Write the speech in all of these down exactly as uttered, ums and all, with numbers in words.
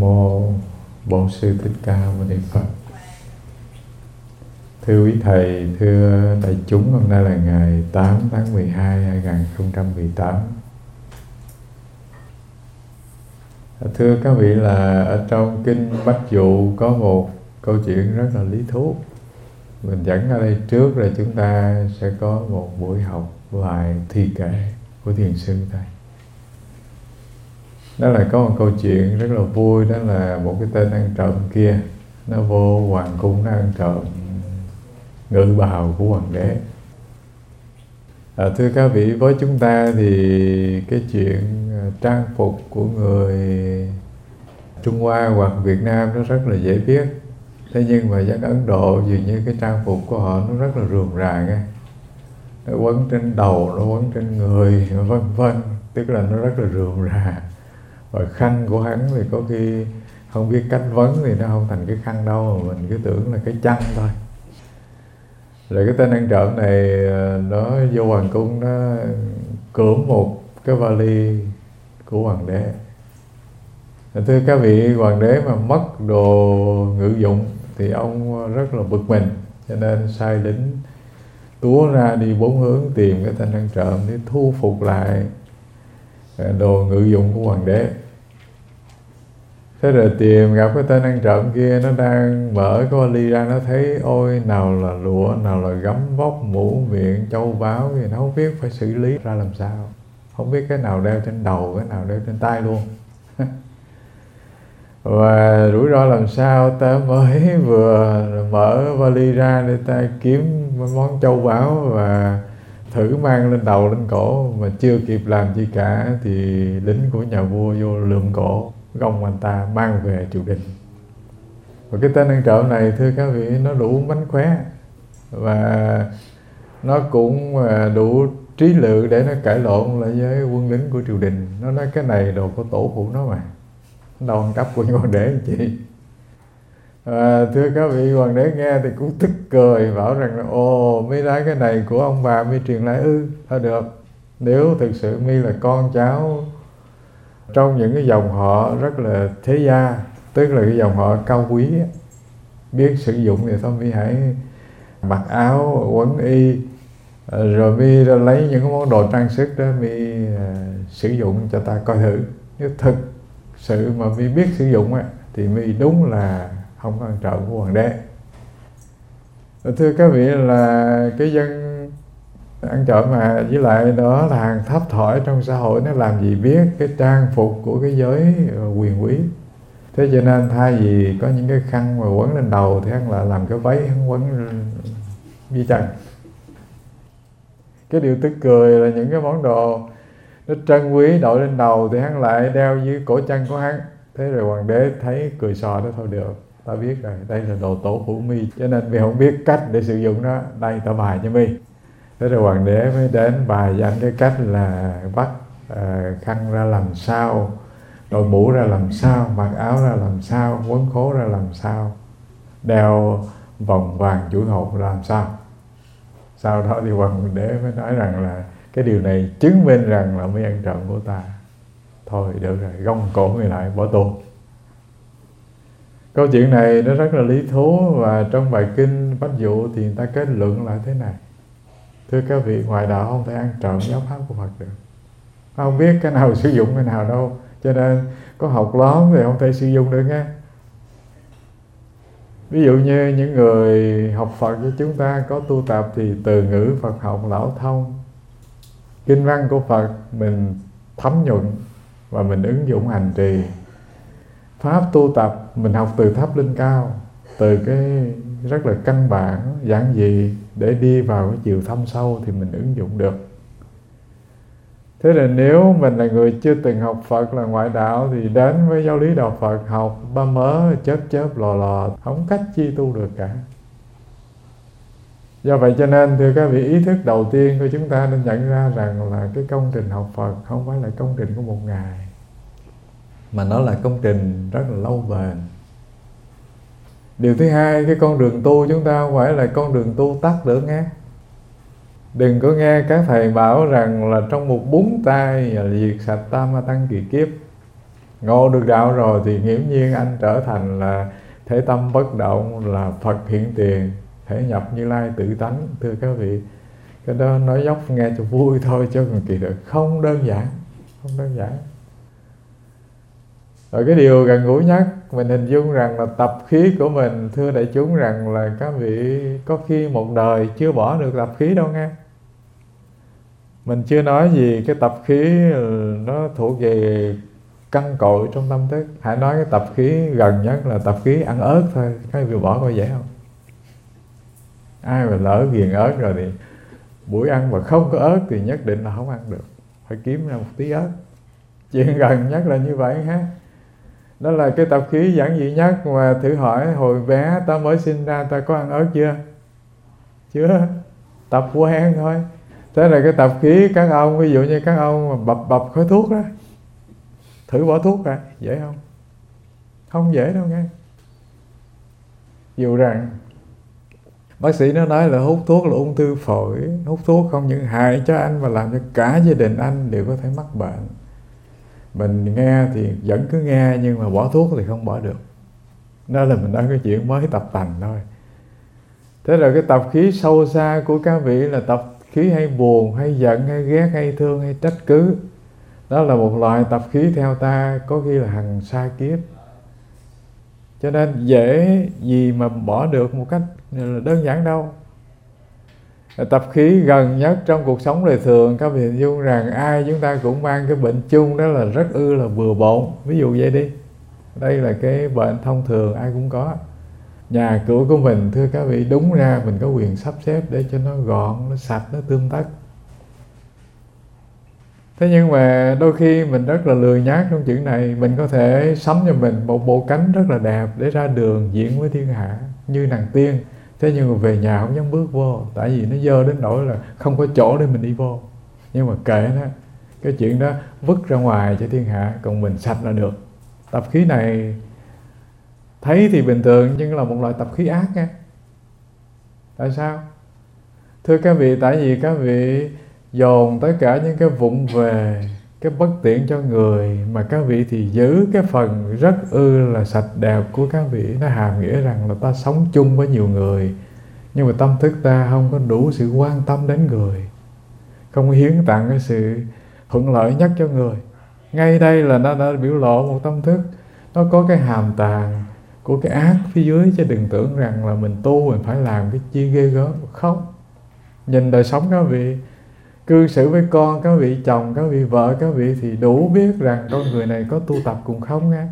Mô Bổn Sư Thích Ca Mâu Ni Phật. Thưa quý Thầy, thưa đại chúng, hôm nay là ngày tám tháng mười hai năm hai nghìn không trăm mười tám. Thưa các vị, là ở trong Kinh Bách Dụ có một câu chuyện rất là lý thú. Mình dẫn ở đây trước rồi chúng ta sẽ có một buổi học lại thi kệ của Thiền Sư Thầy. Đó là có một câu chuyện rất là vui, đó là một cái tên ăn trộm kia, nó vô hoàng cung, nó ăn trộm ngự bào của hoàng đế. À, thưa các vị, với chúng ta thì cái chuyện trang phục của người Trung Hoa hoặc Việt Nam nó rất là dễ biết. Thế nhưng mà dân Ấn Độ dường như cái trang phục của họ nó rất là rườm rà nghe. Nó quấn trên đầu, nó quấn trên người, vân vân. Tức là nó rất là rườm rà. Và khăn của hắn thì có khi không biết cách vấn thì nó không thành cái khăn đâu, mà mình cứ tưởng là cái chăn thôi. Rồi cái tên ăn trộm này nó vô hoàng cung, nó cưỡng một cái vali của hoàng đế. Thưa các vị, hoàng đế mà mất đồ ngự dụng thì ông rất là bực mình, cho nên sai lính túa ra đi bốn hướng tìm cái tên ăn trộm để thu phục lại đồ ngự dụng của hoàng đế. Thế rồi tìm gặp cái tên ăn trộm kia, nó đang mở cái vali ra, nó thấy ôi nào là lụa, nào là gấm vóc, mũ miệng, châu báu, thì nó không biết phải xử lý ra làm sao, không biết cái nào đeo trên đầu, cái nào đeo trên tay luôn. Và rủi ro làm sao, ta mới vừa mở vali ra để ta kiếm món châu báu và thử mang lên đầu lên cổ, mà chưa kịp làm gì cả thì lính của nhà vua vô lượm cổ gông anh ta mang về triều đình. Và cái tên ăn trộm này, thưa các vị, nó đủ mánh khóe và nó cũng đủ trí lự để nó cãi lộn lại với quân lính của triều đình. Nó nói cái này đồ của tổ phụ nó mà, đâu ăn cắp của hoàng đế làm chi. À, thưa các vị, hoàng đế nghe thì cũng tức cười, bảo rằng là ồ, mấy đái cái này của ông bà mi truyền lại ư? Thôi được, nếu thực sự mi là con cháu trong những cái dòng họ rất là thế gia, tức là cái dòng họ cao quý, biết sử dụng thì thôi mi hãy mặc áo quấn y, rồi mi lấy những cái món đồ trang sức đó mi sử dụng cho ta coi thử. Nếu thực sự mà mi biết sử dụng á, thì mi đúng là không có ăn trộm của hoàng đế. Và thưa các vị, là cái dân ăn trộm mà, với lại đó là hàng thấp thỏi trong xã hội, nó làm gì biết cái trang phục của cái giới quyền quý. Thế cho nên thay vì có những cái khăn mà quấn lên đầu thì hắn lại làm cái váy hắn quấn dưới chân. Cái điều tức cười là những cái món đồ nó trân quý đội lên đầu thì hắn lại đeo dưới cổ chân của hắn. Thế rồi hoàng đế thấy cười sò đó, thôi được, ta biết rồi, đây là đồ tổ phụ mi, cho nên mi không biết cách để sử dụng nó, đây ta bài cho mi. Thế rồi hoàng đế mới đến bài cho anh cái cách là bắt uh, khăn ra làm sao, đội mũ ra làm sao, mặc áo ra làm sao, quấn khố ra làm sao, đeo vòng vàng chuỗi hột ra làm sao. Sau đó thì hoàng đế mới nói rằng là cái điều này chứng minh rằng là mới ăn trộm của ta. Thôi được rồi, gông cổ người lại, bỏ tù. Câu chuyện này nó rất là lý thú, và trong bài Kinh Bách Dụ thì người ta kết luận lại thế này. Thưa các vị, ngoại đạo không thể ăn trộm giáo pháp của Phật được. Không biết cái nào sử dụng cái nào đâu, cho nên có học lóm thì không thể sử dụng được nghe. Ví dụ như những người học Phật với chúng ta có tu tập thì từ ngữ Phật học lão thông, kinh văn của Phật mình thấm nhuận và mình ứng dụng hành trì. Pháp tu tập mình học từ thấp lên cao, từ cái rất là căn bản, giản dị để đi vào cái chiều thâm sâu thì mình ứng dụng được. Thế là nếu mình là người chưa từng học Phật, là ngoại đạo, thì đến với giáo lý đạo Phật học ba mớ chớp chớp lò lò, không cách chi tu được cả. Do vậy cho nên thưa các vị, ý thức đầu tiên của chúng ta nên nhận ra rằng là cái công trình học Phật không phải là công trình của một ngày, mà nó là công trình rất là lâu bền. Điều thứ hai, cái con đường tu chúng ta không phải là con đường tu tắt được nghe. Đừng có nghe các thầy bảo rằng là trong một búng tay là diệt sạch tam ma tăng kỳ kiếp. Ngộ được đạo rồi thì nghiễm nhiên anh trở thành là thể tâm bất động, là Phật hiện tiền, thể nhập Như Lai tự tánh. Thưa các vị, cái đó nói dốc nghe cho vui thôi, chứ còn kỳ thực không đơn giản, không đơn giản. Rồi cái điều gần gũi nhất mình hình dung rằng là tập khí của mình, thưa đại chúng, rằng là các vị có khi một đời chưa bỏ được tập khí đâu nghe. Mình chưa nói gì cái tập khí nó thuộc về căn cội trong tâm thức. Hãy nói cái tập khí gần nhất là tập khí ăn ớt thôi. Các vị bỏ coi dễ không? Ai mà lỡ ghiền ớt rồi thì buổi ăn mà không có ớt thì nhất định là không ăn được, phải kiếm ra một tí ớt. Chuyện gần nhất là như vậy ha. Đó là cái tập khí giản dị nhất. Mà thử hỏi hồi bé ta mới sinh ra ta có ăn ớt chưa? Chưa. Tập quen thôi. Thế là cái tập khí các ông, ví dụ như các ông mà bập bập khói thuốc đó, thử bỏ thuốc ra, dễ không? Không dễ đâu nghe. Dù rằng bác sĩ nó nói là hút thuốc là ung thư phổi, hút thuốc không những hại cho anh mà làm cho cả gia đình anh đều có thể mắc bệnh. Mình nghe thì vẫn cứ nghe, nhưng mà bỏ thuốc thì không bỏ được. Đó là mình nói cái chuyện mới tập tành thôi. Thế rồi cái tập khí sâu xa của các vị là tập khí hay buồn, hay giận, hay ghét, hay thương, hay trách cứ. Đó là một loại tập khí theo ta có khi là hằng sa kiếp. Cho nên dễ gì mà bỏ được một cách đơn giản đâu. Tập khí gần nhất trong cuộc sống đời thường, các vị hình dung rằng ai chúng ta cũng mang cái bệnh chung, đó là rất ư là bừa bộn. Ví dụ vậy đi, đây là cái bệnh thông thường ai cũng có. Nhà cửa của mình, thưa các vị, đúng ra mình có quyền sắp xếp để cho nó gọn, nó sạch, nó tươm tất. Thế nhưng mà đôi khi mình rất là lười nhác trong chuyện này. Mình có thể sắm cho mình một bộ cánh rất là đẹp để ra đường diễn với thiên hạ như nàng tiên. Thế nhưng mà về nhà không dám bước vô, tại vì nó dơ đến nỗi là không có chỗ để mình đi vô. Nhưng mà kệ nó, cái chuyện đó vứt ra ngoài cho thiên hạ, còn mình sạch là được. Tập khí này thấy thì bình thường, nhưng là một loại tập khí ác nha. Tại sao? Thưa các vị, tại vì các vị dồn tất cả những cái vụng về, cái bất tiện cho người, mà các vị thì giữ cái phần rất ư là sạch đẹp của các vị. Nó hàm nghĩa rằng là ta sống chung với nhiều người, nhưng mà tâm thức ta không có đủ sự quan tâm đến người, không hiến tặng cái sự thuận lợi nhất cho người. Ngay đây là nó đã biểu lộ một tâm thức nó có cái hàm tàng của cái ác phía dưới, chứ đừng tưởng rằng là mình tu mình phải làm cái chi ghê gớm. Không. Nhìn đời sống các vị, cư xử với con các vị, chồng các vị, vợ các vị thì đủ biết rằng con người này có tu tập cùng không nha.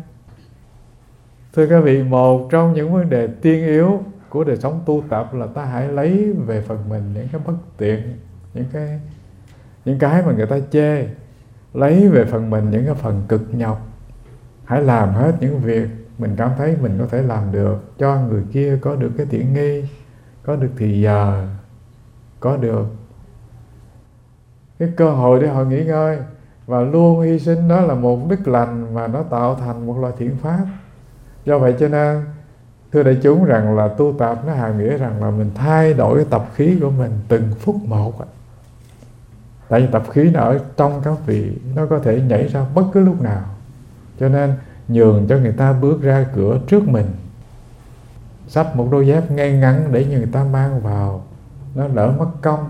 Thưa các vị, một trong những vấn đề tiên yếu của đời sống tu tập là ta hãy lấy về phần mình những cái bất tiện, những cái những cái mà người ta chê. Lấy về phần mình những cái phần cực nhọc. Hãy làm hết những việc mình cảm thấy mình có thể làm được, cho người kia có được cái tiện nghi, có được thì giờ, có được cái cơ hội để họ nghỉ ngơi. Và luôn hy sinh đó là một đức lành mà nó tạo thành một loại thiện pháp. Do vậy cho nên thưa đại chúng rằng là tu tập nó hàm nghĩa rằng là mình thay đổi cái tập khí của mình từng phút một. Tại vì tập khí nó ở trong các vị, nó có thể nhảy ra bất cứ lúc nào. Cho nên nhường cho người ta bước ra cửa trước mình, xách một đôi dép ngay ngắn để người ta mang vào, nó đỡ mất công.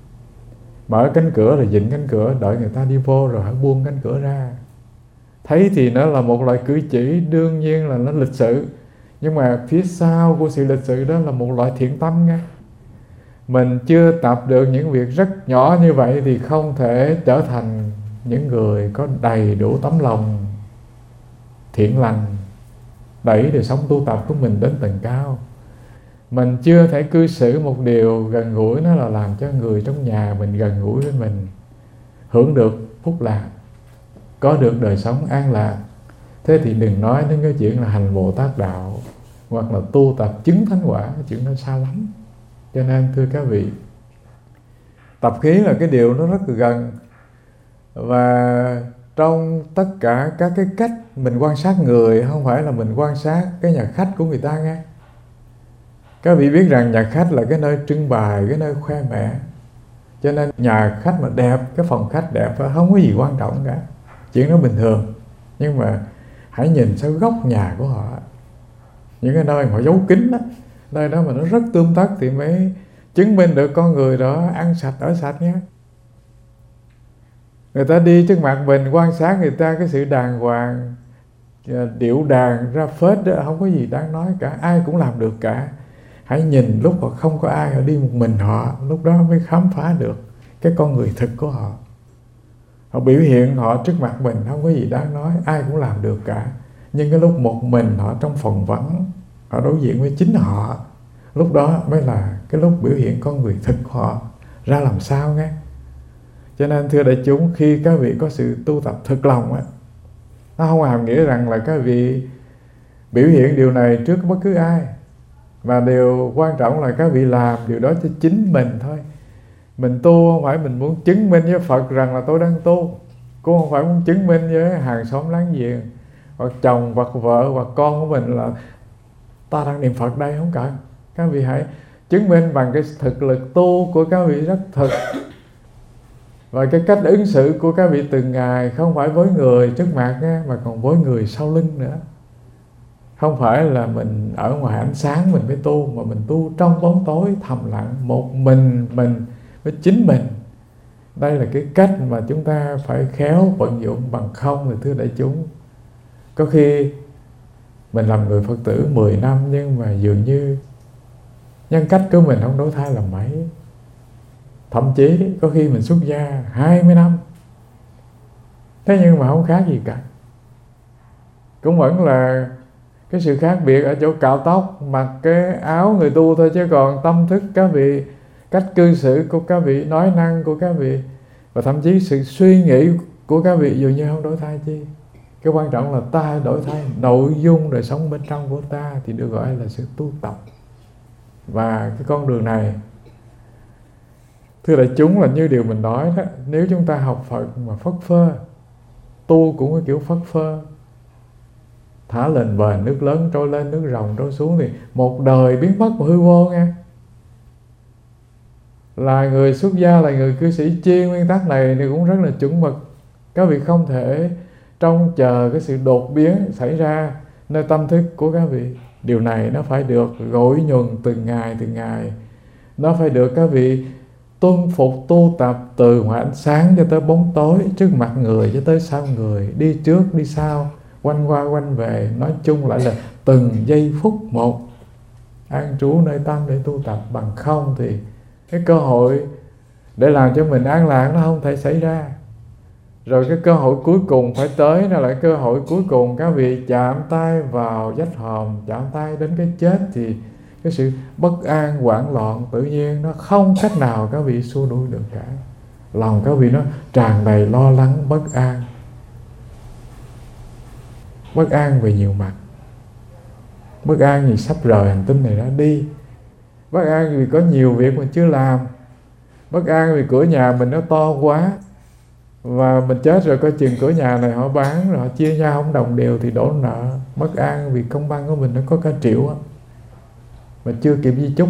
Mở cánh cửa rồi dịnh cánh cửa, đợi người ta đi vô rồi hãy buông cánh cửa ra. Thấy thì nó là một loại cử chỉ, đương nhiên là nó lịch sự, nhưng mà phía sau của sự lịch sự đó là một loại thiện tâm nha. Mình chưa tập được những việc rất nhỏ như vậy thì không thể trở thành những người có đầy đủ tấm lòng thiện lành, đẩy đời sống tu tập của mình đến tầng cao. Mình chưa thể cư xử một điều gần gũi, nó là làm cho người trong nhà mình gần gũi với mình, hưởng được phúc lạc, có được đời sống an lạc. Thế thì đừng nói đến cái chuyện là hành Bồ Tát đạo, hoặc là tu tập chứng thánh quả, cái chuyện đó xa lắm. Cho nên thưa các vị, tập khí là cái điều nó rất là gần. Và trong tất cả các cái cách mình quan sát người, không phải là mình quan sát cái nhà khách của người ta nghe. Các vị biết rằng nhà khách là cái nơi trưng bày, cái nơi khoe mẽ. Cho nên nhà khách mà đẹp, cái phòng khách đẹp, không có gì quan trọng cả, chuyện đó bình thường. Nhưng mà hãy nhìn sang góc nhà của họ, những cái nơi mà họ giấu kín đó, nơi đó mà nó rất tươm tất thì mới chứng minh được con người đó ăn sạch ở sạch nhé. Người ta đi trước mặt mình, quan sát người ta cái sự đàng hoàng, điệu đàng ra phết đó, không có gì đáng nói cả, ai cũng làm được cả. Hãy nhìn lúc họ không có ai, họ đi một mình họ, lúc đó mới khám phá được cái con người thực của họ. Họ biểu hiện họ trước mặt mình không có gì đáng nói, ai cũng làm được cả. Nhưng cái lúc một mình họ trong phòng vắng, họ đối diện với chính họ, lúc đó mới là cái lúc biểu hiện con người thực của họ ra làm sao nghe. Cho nên thưa đại chúng, khi các vị có sự tu tập thực lòng á, nó không hàm nghĩa rằng là các vị biểu hiện điều này trước bất cứ ai, mà điều quan trọng là các vị làm điều đó cho chính mình thôi. Mình tu không phải mình muốn chứng minh với Phật rằng là tôi đang tu, cũng không phải muốn chứng minh với hàng xóm láng giềng hoặc chồng hoặc vợ hoặc con của mình là ta đang niệm Phật đây, không cần. Các vị hãy chứng minh bằng cái thực lực tu của các vị rất thực, và cái cách ứng xử của các vị từng ngày, không phải với người trước mặt nha, mà còn với người sau lưng nữa. Không phải là mình ở ngoài ánh sáng mình mới tu, mà mình tu trong bóng tối thầm lặng, một mình mình với chính mình. Đây là cái cách mà chúng ta phải khéo vận dụng, bằng không thì thưa đại chúng, có khi mình làm người Phật tử mười năm nhưng mà dường như nhân cách của mình không đổi thay là mấy. Thậm chí có khi mình xuất gia hai mươi năm, thế nhưng mà không khác gì cả. Cũng vẫn là cái sự khác biệt ở chỗ cạo tóc, mặc cái áo người tu thôi, chứ còn tâm thức các vị, cách cư xử của các vị, nói năng của các vị, và thậm chí sự suy nghĩ của các vị dường như không đổi thay chi. Cái quan trọng là ta đổi thay nội dung đời sống bên trong của ta, thì được gọi là sự tu tập. Và cái con đường này, thưa đại chúng, là như điều mình nói đó, nếu chúng ta học Phật mà phất phơ, tu cũng cái kiểu phất phơ, thả lên bờ nước lớn trôi lên, nước ròng trôi xuống, thì một đời biến mất và hư vô nha. Là người xuất gia, là người cư sĩ chiên, nguyên tắc này thì cũng rất là chuẩn mực. Các vị không thể trông chờ cái sự đột biến xảy ra nơi tâm thức của các vị. Điều này nó phải được gội nhuần từng ngày từng ngày. Nó phải được các vị tuân phục tu tập từ ngoài ánh sáng cho tới bóng tối, trước mặt người cho tới sau người, đi trước đi sau, quanh qua quanh về. Nói chung lại là từng giây phút một an trú nơi tâm để tu tập. Bằng không thì cái cơ hội để làm cho mình an lạc nó không thể xảy ra. Rồi cái cơ hội cuối cùng phải tới, đó là cơ hội cuối cùng các vị chạm tay vào vách hòm, chạm tay đến cái chết, thì cái sự bất an, hoảng loạn tự nhiên nó không cách nào các vị xua đuổi được cả. Lòng các vị nó tràn đầy lo lắng, bất an. Bất an về nhiều mặt. Bất an vì sắp rời hành tinh này ra đi. Bất an vì có nhiều việc mình chưa làm. Bất an vì cửa nhà mình nó to quá, và mình chết rồi coi chừng cửa nhà này họ bán rồi họ chia nhau không đồng đều thì đổ nợ. Bất an vì công văn của mình nó có cả triệu á, mà chưa kịp di chúc,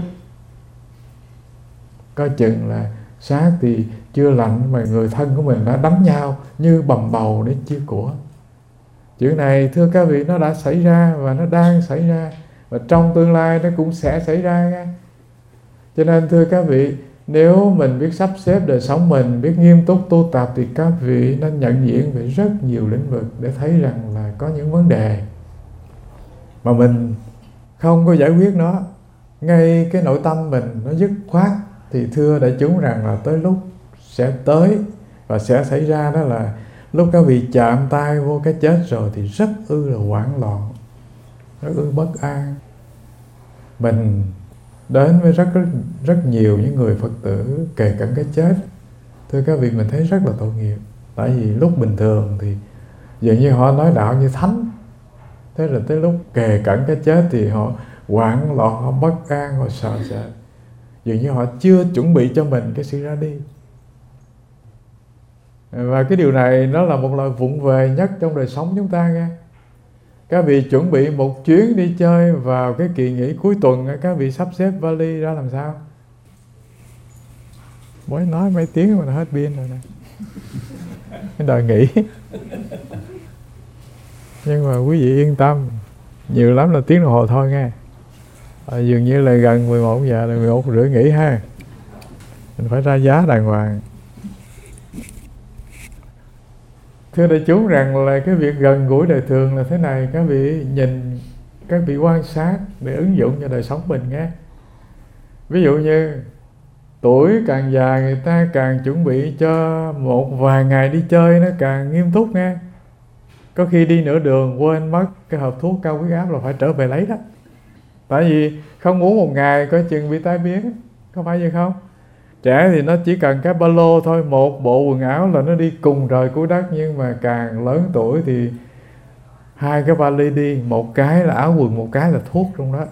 coi chừng là xác thì chưa lạnh mà người thân của mình đã đánh nhau như bầm bầu để chia của. Chuyện này thưa các vị, nó đã xảy ra và nó đang xảy ra, và trong tương lai nó cũng sẽ xảy ra nha. Cho nên thưa các vị, nếu mình biết sắp xếp đời sống mình, biết nghiêm túc tu tập, thì các vị nên nhận diện về rất nhiều lĩnh vực để thấy rằng là có những vấn đề mà mình không có giải quyết nó ngay cái nội tâm mình, nó dứt khoát, thì thưa đại chúng rằng là tới lúc sẽ tới và sẽ xảy ra, đó là lúc các vị chạm tay vô cái chết rồi thì rất ư là hoảng loạn, rất ư bất an. Mình đến với rất, rất rất nhiều những người Phật tử kề cận cái chết, thưa các vị, mình thấy rất là tội nghiệp. Tại vì lúc bình thường thì dường như họ nói đạo như thánh, thế rồi tới lúc kề cận cái chết thì họ hoảng loạn, họ bất an, họ sợ sệt, dường như họ chưa chuẩn bị cho mình cái sự ra đi. Và cái điều này nó là một lời vụng về nhất trong đời sống chúng ta nghe. Các vị chuẩn bị một chuyến đi chơi vào cái kỳ nghỉ cuối tuần, các vị sắp xếp vali ra làm sao? Mới nói mấy tiếng mà nó hết pin rồi nè. Cái đời nghỉ. Nhưng mà quý vị yên tâm, nhiều lắm là tiếng đồng hồ thôi nghe. À, dường như là gần mười một giờ, là mười một rưỡi nghỉ ha. Mình phải ra giá đàng hoàng. Thưa đại chúng rằng là cái việc gần gũi đời thường là thế này. Các vị nhìn, các vị quan sát để ứng dụng cho đời sống mình nghe. Ví dụ như tuổi càng già người ta càng chuẩn bị cho một vài ngày đi chơi nó càng nghiêm túc nghe. Có khi đi nửa đường quên mất cái hộp thuốc cao huyết áp là phải trở về lấy đó. Tại vì không uống một ngày coi chừng bị tai biến. Có phải vậy không? Trẻ thì nó chỉ cần cái ba lô thôi, một bộ quần áo là nó đi cùng trời cuối đất. Nhưng mà càng lớn tuổi thì hai cái vali đi, một cái là áo quần, một cái là thuốc trong đó.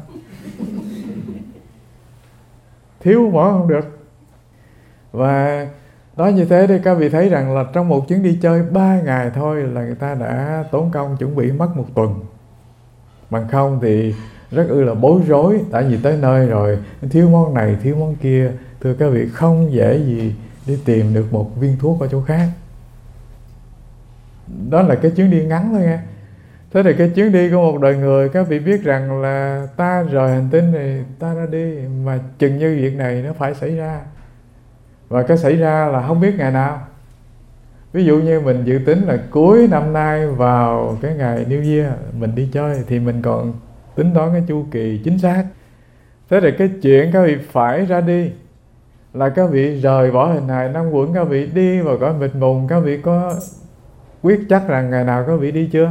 Thiếu mở không được. Và nói như thế thì các vị thấy rằng là trong một chuyến đi chơi ba ngày thôi là người ta đã tốn công chuẩn bị mất một tuần. Bằng không thì rất ư là bối rối. Tại vì tới nơi rồi thiếu món này, thiếu món kia. Thưa các vị, không dễ gì đi tìm được một viên thuốc ở chỗ khác. Đó là cái chuyến đi ngắn thôi nghe. Thế thì cái chuyến đi của một đời người, các vị biết rằng là ta rời hành tinh này, ta ra đi. Mà chừng như việc này nó phải xảy ra. Và cái xảy ra là không biết ngày nào. Ví dụ như mình dự tính là cuối năm nay vào cái ngày New Year mình đi chơi, thì mình còn tính toán cái chu kỳ chính xác. Thế thì cái chuyện các vị phải ra đi là các vị rời bỏ hình hài năm quẩn, các vị đi vào cõi mịt mùng. Các vị có quyết chắc rằng ngày nào các vị đi chưa?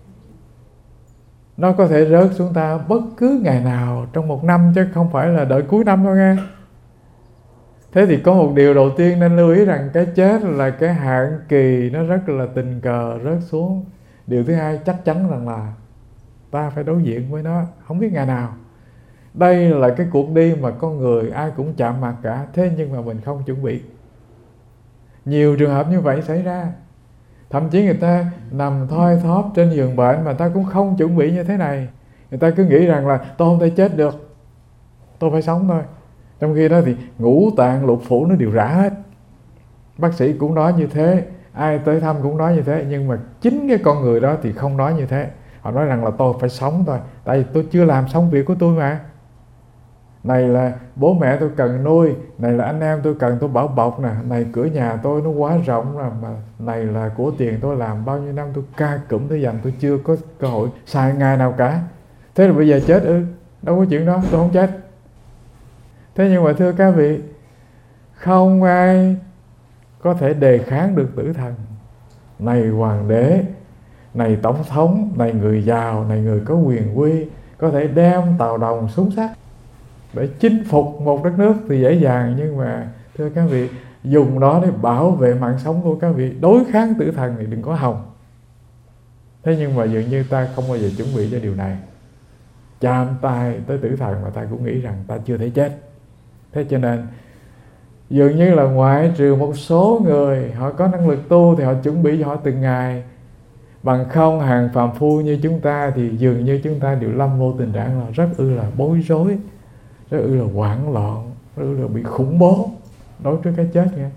Nó có thể rớt xuống ta bất cứ ngày nào trong một năm, chứ không phải là đợi cuối năm đâu nghe. Thế thì có một điều đầu tiên nên lưu ý rằng cái chết là cái hạn kỳ nó rất là tình cờ rớt xuống. Điều thứ hai chắc chắn rằng là ta phải đối diện với nó, không biết ngày nào. Đây là cái cuộc đi mà con người ai cũng chạm mặt cả. Thế nhưng mà mình không chuẩn bị. Nhiều trường hợp như vậy xảy ra. Thậm chí người ta nằm thoi thóp trên giường bệnh mà ta cũng không chuẩn bị như thế này. Người ta cứ nghĩ rằng là tôi không thể chết được, tôi phải sống thôi. Trong khi đó thì ngũ tạng lục phủ nó đều rã hết. Bác sĩ cũng nói như thế, ai tới thăm cũng nói như thế. Nhưng mà chính cái con người đó thì không nói như thế. Họ nói rằng là tôi phải sống thôi, tại vì tôi chưa làm xong việc của tôi mà. Này là bố mẹ tôi cần nuôi, này là anh em tôi cần tôi bảo bọc nè, này cửa nhà tôi nó quá rộng rồi, mà này là của tiền tôi làm bao nhiêu năm tôi ca cụm tôi dành, tôi chưa có cơ hội xài ngày nào cả. Thế là bây giờ chết ư? Đâu có chuyện đó, tôi không chết. Thế nhưng mà thưa các vị, không ai có thể đề kháng được tử thần. Này hoàng đế, này tổng thống, này người giàu, này người có quyền quy, có thể đem tàu đồng súng sắt để chinh phục một đất nước thì dễ dàng. Nhưng mà thưa các vị, dùng đó để bảo vệ mạng sống của các vị, đối kháng tử thần thì đừng có hòng. Thế nhưng mà dường như ta không bao giờ chuẩn bị cho điều này. Chạm tay tới tử thần mà ta cũng nghĩ rằng ta chưa thể chết. Thế cho nên dường như là ngoại trừ một số người họ có năng lực tu thì họ chuẩn bị cho họ từng ngày. Bằng không hàng phàm phu như chúng ta thì dường như chúng ta đều lâm vô tình trạng là rất ư là bối rối, rất ư là hoảng loạn, rất ư là bị khủng bố đối với cái chết nghe.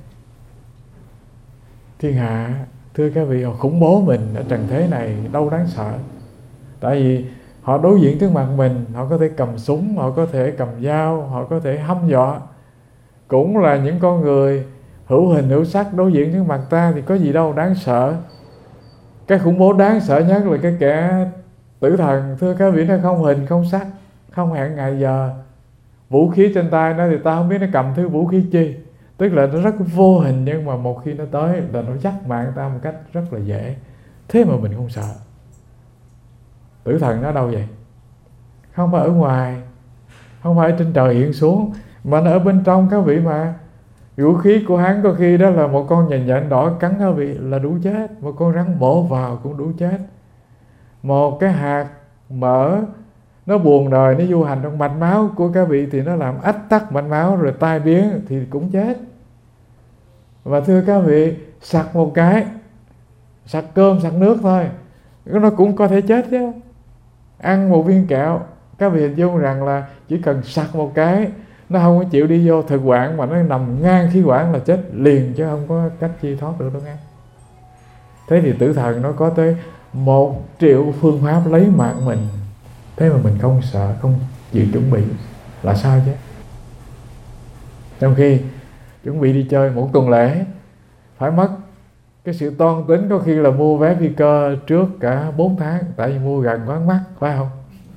Thiên hạ, thưa các vị, họ khủng bố mình ở trần thế này đâu đáng sợ. Tại vì họ đối diện trước mặt mình, họ có thể cầm súng, họ có thể cầm dao, họ có thể hăm dọa. Cũng là những con người hữu hình hữu sắc đối diện trước mặt ta thì có gì đâu đáng sợ. Cái khủng bố đáng sợ nhất là cái kẻ tử thần. Thưa các vị, nó không hình không sắc, không hẹn ngày giờ. Vũ khí trên tay nó thì ta không biết nó cầm thứ vũ khí chi. Tức là nó rất vô hình, nhưng mà một khi nó tới là nó dắt mạng ta một cách rất là dễ. Thế mà mình không sợ. Tử thần nó đâu vậy? Không phải ở ngoài, không phải ở trên trời hiện xuống, mà nó ở bên trong các vị mà. Vũ khí của hắn có khi đó là một con nhện nhện đỏ cắn các vị là đủ chết. Một con rắn bổ vào cũng đủ chết. Một cái hạt mỡ nó buồn đời, nó du hành trong mạch máu của các vị thì nó làm ách tắc mạch máu rồi tai biến thì cũng chết. Và thưa các vị, sặc một cái, sặc cơm sặc nước thôi, nó cũng có thể chết chứ. Ăn một viên kẹo, các vị hình dung rằng là chỉ cần sặc một cái, nó không có chịu đi vô thực quản mà nó nằm ngang khí quản là chết liền, chứ không có cách chi thoát được đâu nghe. Thế thì tử thần nó có tới một triệu phương pháp lấy mạng mình, thế mà mình không sợ, không chịu chuẩn bị là sao chứ? Trong khi chuẩn bị đi chơi một tuần lễ phải mất cái sự toan tính, có khi là mua vé phi cơ trước cả bốn tháng, tại vì mua gần quán mắc, phải không?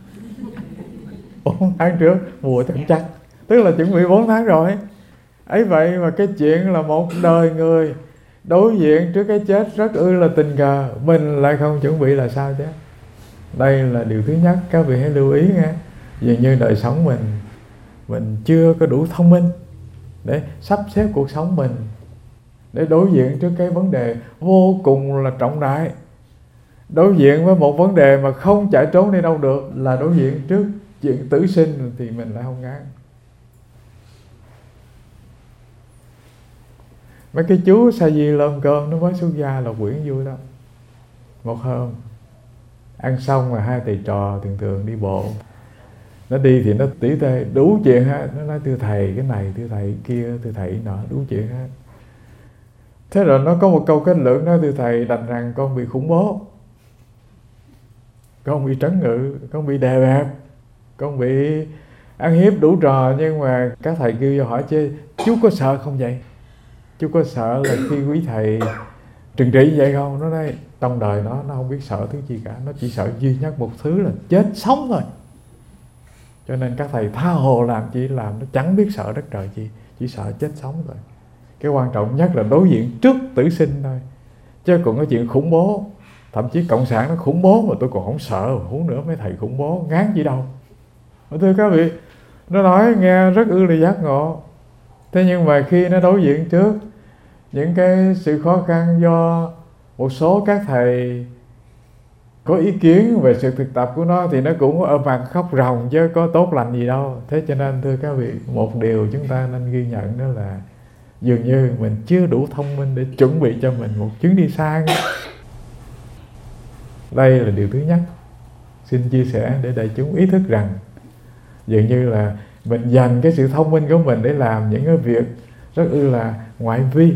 bốn tháng trước mua chẳng chắc, tức là chuẩn bị bốn tháng rồi. Ấy vậy mà cái chuyện là một đời người đối diện trước cái chết rất ư là tình cờ, mình lại không chuẩn bị là sao chứ? Đây là điều thứ nhất, các vị hãy lưu ý nghe. Dường như đời sống mình mình chưa có đủ thông minh để sắp xếp cuộc sống mình, để đối diện trước cái vấn đề vô cùng là trọng đại. Đối diện với một vấn đề mà không chạy trốn đi đâu được là đối diện trước chuyện tử sinh, thì mình lại không ngán. Mấy cái chú sa di lơm cơm nó mới xuất gia là quyển vui lắm. Một hôm ăn xong mà hai thầy trò thường thường đi bộ, nó đi thì nó tỉ tê đủ chuyện hết. Nó nói thưa thầy cái này, thưa thầy kia, thưa thầy nọ, đủ chuyện hết. Thế rồi nó có một câu kết luận nói thưa thầy, đành rằng con bị khủng bố, con bị trấn ngự, con bị đè bẹp, con bị ăn hiếp đủ trò. Nhưng mà các thầy kêu vô hỏi chứ chú có sợ không vậy? Chú có sợ là khi quý thầy trừng trị vậy không? Nó nói trong đời nó nó không biết sợ thứ gì cả, nó chỉ sợ duy nhất một thứ là chết sống thôi. Cho nên các thầy tha hồ làm chỉ làm, nó chẳng biết sợ đất trời gì, chỉ sợ chết sống thôi. Cái quan trọng nhất là đối diện trước tử sinh thôi. Chứ còn cái chuyện khủng bố, thậm chí cộng sản nó khủng bố mà tôi còn không sợ, huống nữa mấy thầy khủng bố ngán gì đâu. Thưa các vị, nó nói nghe rất ư là giác ngộ. Thế nhưng mà khi nó đối diện trước những cái sự khó khăn do một số các thầy có ý kiến về sự thực tập của nó, thì nó cũng ở mặt khóc ròng chứ có tốt lành gì đâu. Thế cho nên thưa các vị, một điều chúng ta nên ghi nhận đó là dường như mình chưa đủ thông minh để chuẩn bị cho mình một chuyến đi xa. Đây là điều thứ nhất xin chia sẻ để đại chúng ý thức rằng dường như là mình dành cái sự thông minh của mình để làm những cái việc rất ư là ngoại vi.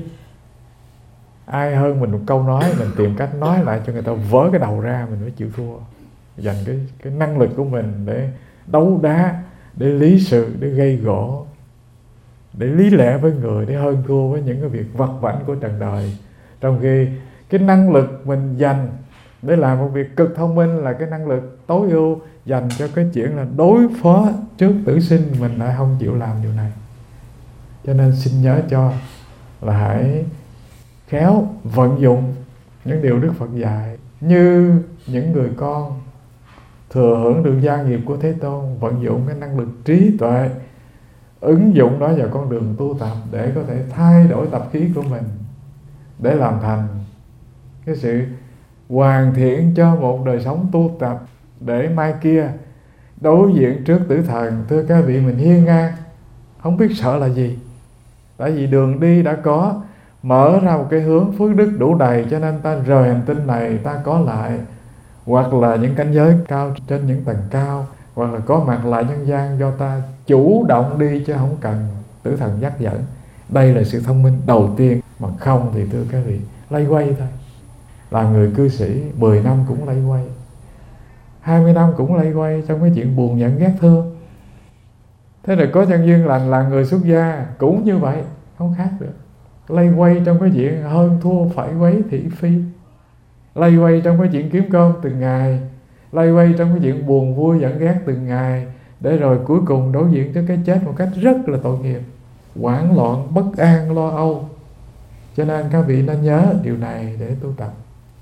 Ai hơn mình một câu nói, mình tìm cách nói lại cho người ta vỡ cái đầu ra, mình mới chịu thua. Dành cái, cái năng lực của mình để đấu đá, để lý sự, để gây gỗ, để lý lẽ với người, để hơn thua với những cái việc vặt vãnh của trần đời. Trong khi cái năng lực mình dành để làm một việc cực thông minh là cái năng lực tối ưu dành cho cái chuyện là đối phó trước tử sinh, mình lại không chịu làm điều này. Cho nên xin nhớ cho là hãy khéo vận dụng những điều Đức Phật dạy, như những người con thừa hưởng được gia nghiệp của Thế Tôn, vận dụng cái năng lực trí tuệ, ứng dụng đó vào con đường tu tập để có thể thay đổi tập khí của mình, để làm thành cái sự hoàn thiện cho một đời sống tu tập, để mai kia đối diện trước tử thần, thưa các vị, mình hiên ngang, không biết sợ là gì. Tại vì đường đi đã có, mở ra một cái hướng phước đức đủ đầy, cho nên ta rời hành tinh này ta có lại, hoặc là những cảnh giới cao trên những tầng cao, hoặc là có mặt lại nhân gian do ta chủ động đi chứ không cần tử thần dắt dẫn. Đây là sự thông minh đầu tiên. Mà không thì thưa các vị, lay quay thôi. Là người cư sĩ mười năm cũng lay quay, hai mươi năm cũng lay quay trong cái chuyện buồn giận ghét thương. Thế rồi có nhân duyên lành là người xuất gia cũng như vậy, không khác được. Lay quay trong cái chuyện hơn thua phải quấy thị phi, lay quay trong cái chuyện kiếm cơm từng ngày, lay quay trong cái chuyện buồn vui giận ghét từng ngày, để rồi cuối cùng đối diện với cái chết một cách rất là tội nghiệp, hoảng loạn, bất an, lo âu. Cho nên các vị nên nhớ điều này để tu tập.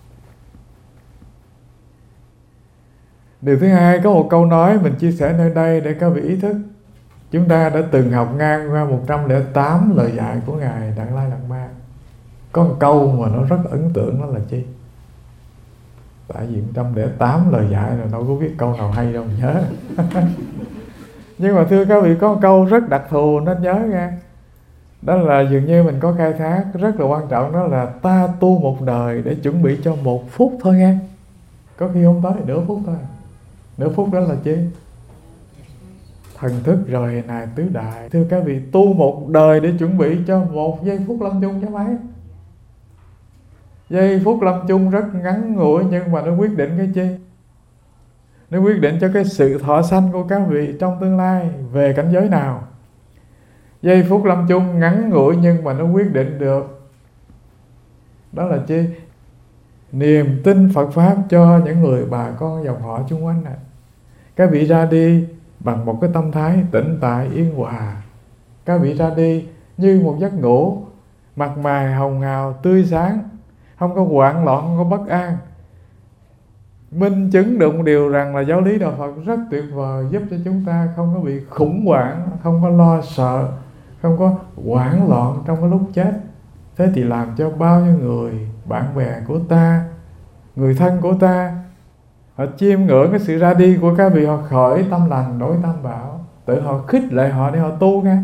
Điều thứ hai, có một câu nói mình chia sẻ nơi đây để các vị ý thức. Chúng ta đã từng học ngang qua một trăm lẻ tám lời dạy của Ngài Đặng Lai Lạt Ma. Có một câu mà nó rất ấn tượng, đó là chi? Tại vì một trăm lẻ tám lời dạy rồi đâu có biết câu nào hay đâu nhớ. Nhưng mà thưa các vị, có một câu rất đặc thù nên nhớ nha. Đó là dường như mình có khai thác rất là quan trọng, đó là ta tu một đời để chuẩn bị cho một phút thôi nghe. Có khi không tới nửa phút thôi. Nửa phút đó là chi? Thần thức rời này tứ đại. Thưa các vị, tu một đời để chuẩn bị cho một giây phút lâm chung cho mấy. Giây phút lâm chung rất ngắn ngủi, nhưng mà nó quyết định cái chi? Nó quyết định cho cái sự thọ sanh của các vị trong tương lai về cảnh giới nào. Giây phút lâm chung ngắn ngủi, nhưng mà nó quyết định được đó là chi? Niềm tin Phật Pháp cho những người bà con dòng họ chung quanh này. Các vị ra đi bằng một cái tâm thái tĩnh tại yên hòa. Các vị ra đi như một giấc ngủ, mặt mày hồng hào tươi sáng, không có hoảng loạn, không có bất an. Minh chứng được một điều rằng là giáo lý Đạo Phật rất tuyệt vời, giúp cho chúng ta không có bị khủng hoảng, không có lo sợ, không có hoảng loạn trong cái lúc chết. Thế thì làm cho bao nhiêu người, bạn bè của ta, người thân của ta, họ chiêm ngưỡng cái sự ra đi của các vị, họ khởi tâm lành, đổi tam bảo, tự họ khích lệ họ để họ tu nghe.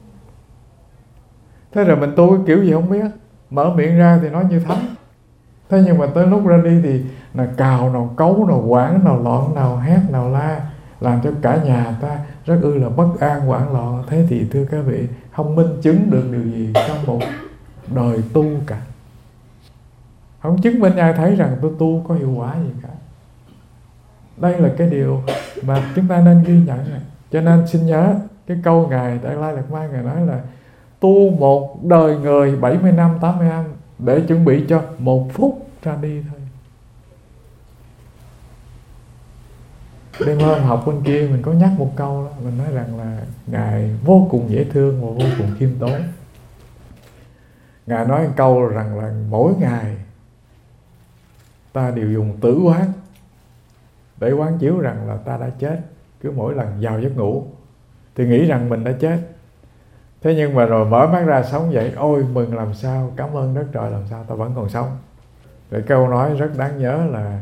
Thế rồi mình tu cái kiểu gì không biết, mở miệng ra thì nói như thánh. Thế nhưng mà tới lúc ra đi thì là cào, nào cấu, nào quảng, nào loạn, nào hét, nào la, làm cho cả nhà ta rất ư là bất an, hoảng loạn. Thế thì thưa các vị, không minh chứng được điều gì trong một đời tu cả. Không chứng minh ai thấy rằng tôi tu có hiệu quả gì cả. Đây là cái điều mà chúng ta nên ghi nhận này. Cho nên xin nhớ cái câu Ngài Đại Lai Lạt Ma, Ngài nói là tu một đời người bảy mươi năm, tám mươi năm để chuẩn bị cho một phút ra đi thôi. Đêm hôm học bên kia mình có nhắc một câu đó, mình nói rằng là Ngài vô cùng dễ thương và vô cùng khiêm tốn. Ngài nói một câu rằng là mỗi ngày ta đều dùng tử quán để quán chiếu rằng là ta đã chết. Cứ mỗi lần vào giấc ngủ thì nghĩ rằng mình đã chết. Thế nhưng mà rồi mở mắt ra sống dậy, ôi mừng làm sao, cảm ơn đất trời làm sao, ta vẫn còn sống. Rồi câu nói rất đáng nhớ là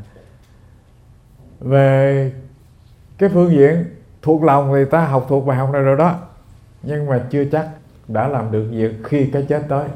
về cái phương diện thuộc lòng thì ta học thuộc bài học này rồi đó, nhưng mà chưa chắc đã làm được việc khi cái chết tới.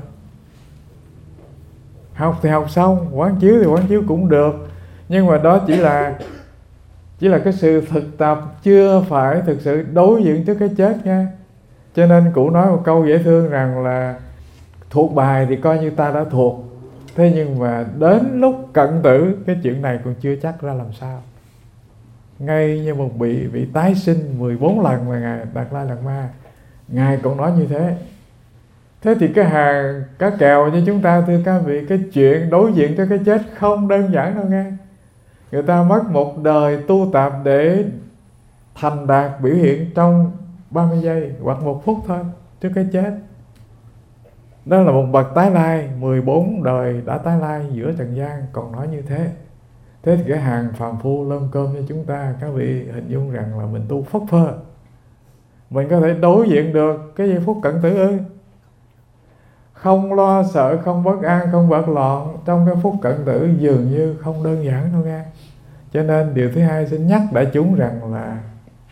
Học thì học xong, quán chiếu thì quán chiếu cũng được, nhưng mà đó chỉ là chỉ là cái sự thực tập, chưa phải thực sự đối diện trước cái chết nha. Cho nên cụ nói một câu dễ thương rằng là thuộc bài thì coi như ta đã thuộc, thế nhưng mà đến lúc cận tử cái chuyện này còn chưa chắc ra làm sao. Ngay như một vị vị tái sinh mười bốn lần mà Ngài Đạt Lai Lạt Ma, Ngài còn nói như thế. Thế thì cái hàng cá kèo như chúng ta, thưa các vị, cái chuyện đối diện cho cái chết không đơn giản đâu nghe. Người ta mất một đời tu tập để thành đạt biểu hiện trong ba mươi giây hoặc một phút thôi trước cái chết. Đó là một bậc tái lai, mười bốn đời đã tái lai giữa trần gian còn nói như thế. Thế thì cái hàng phàm phu lơm cơm cho chúng ta, các vị hình dung rằng là mình tu phất phơ, mình có thể đối diện được cái giây phút cận tử ư? Không lo sợ, không bất an, không bận loạn trong cái phút cận tử dường như không đơn giản đâu nghe. Cho nên điều thứ hai xin nhắc đại chúng rằng là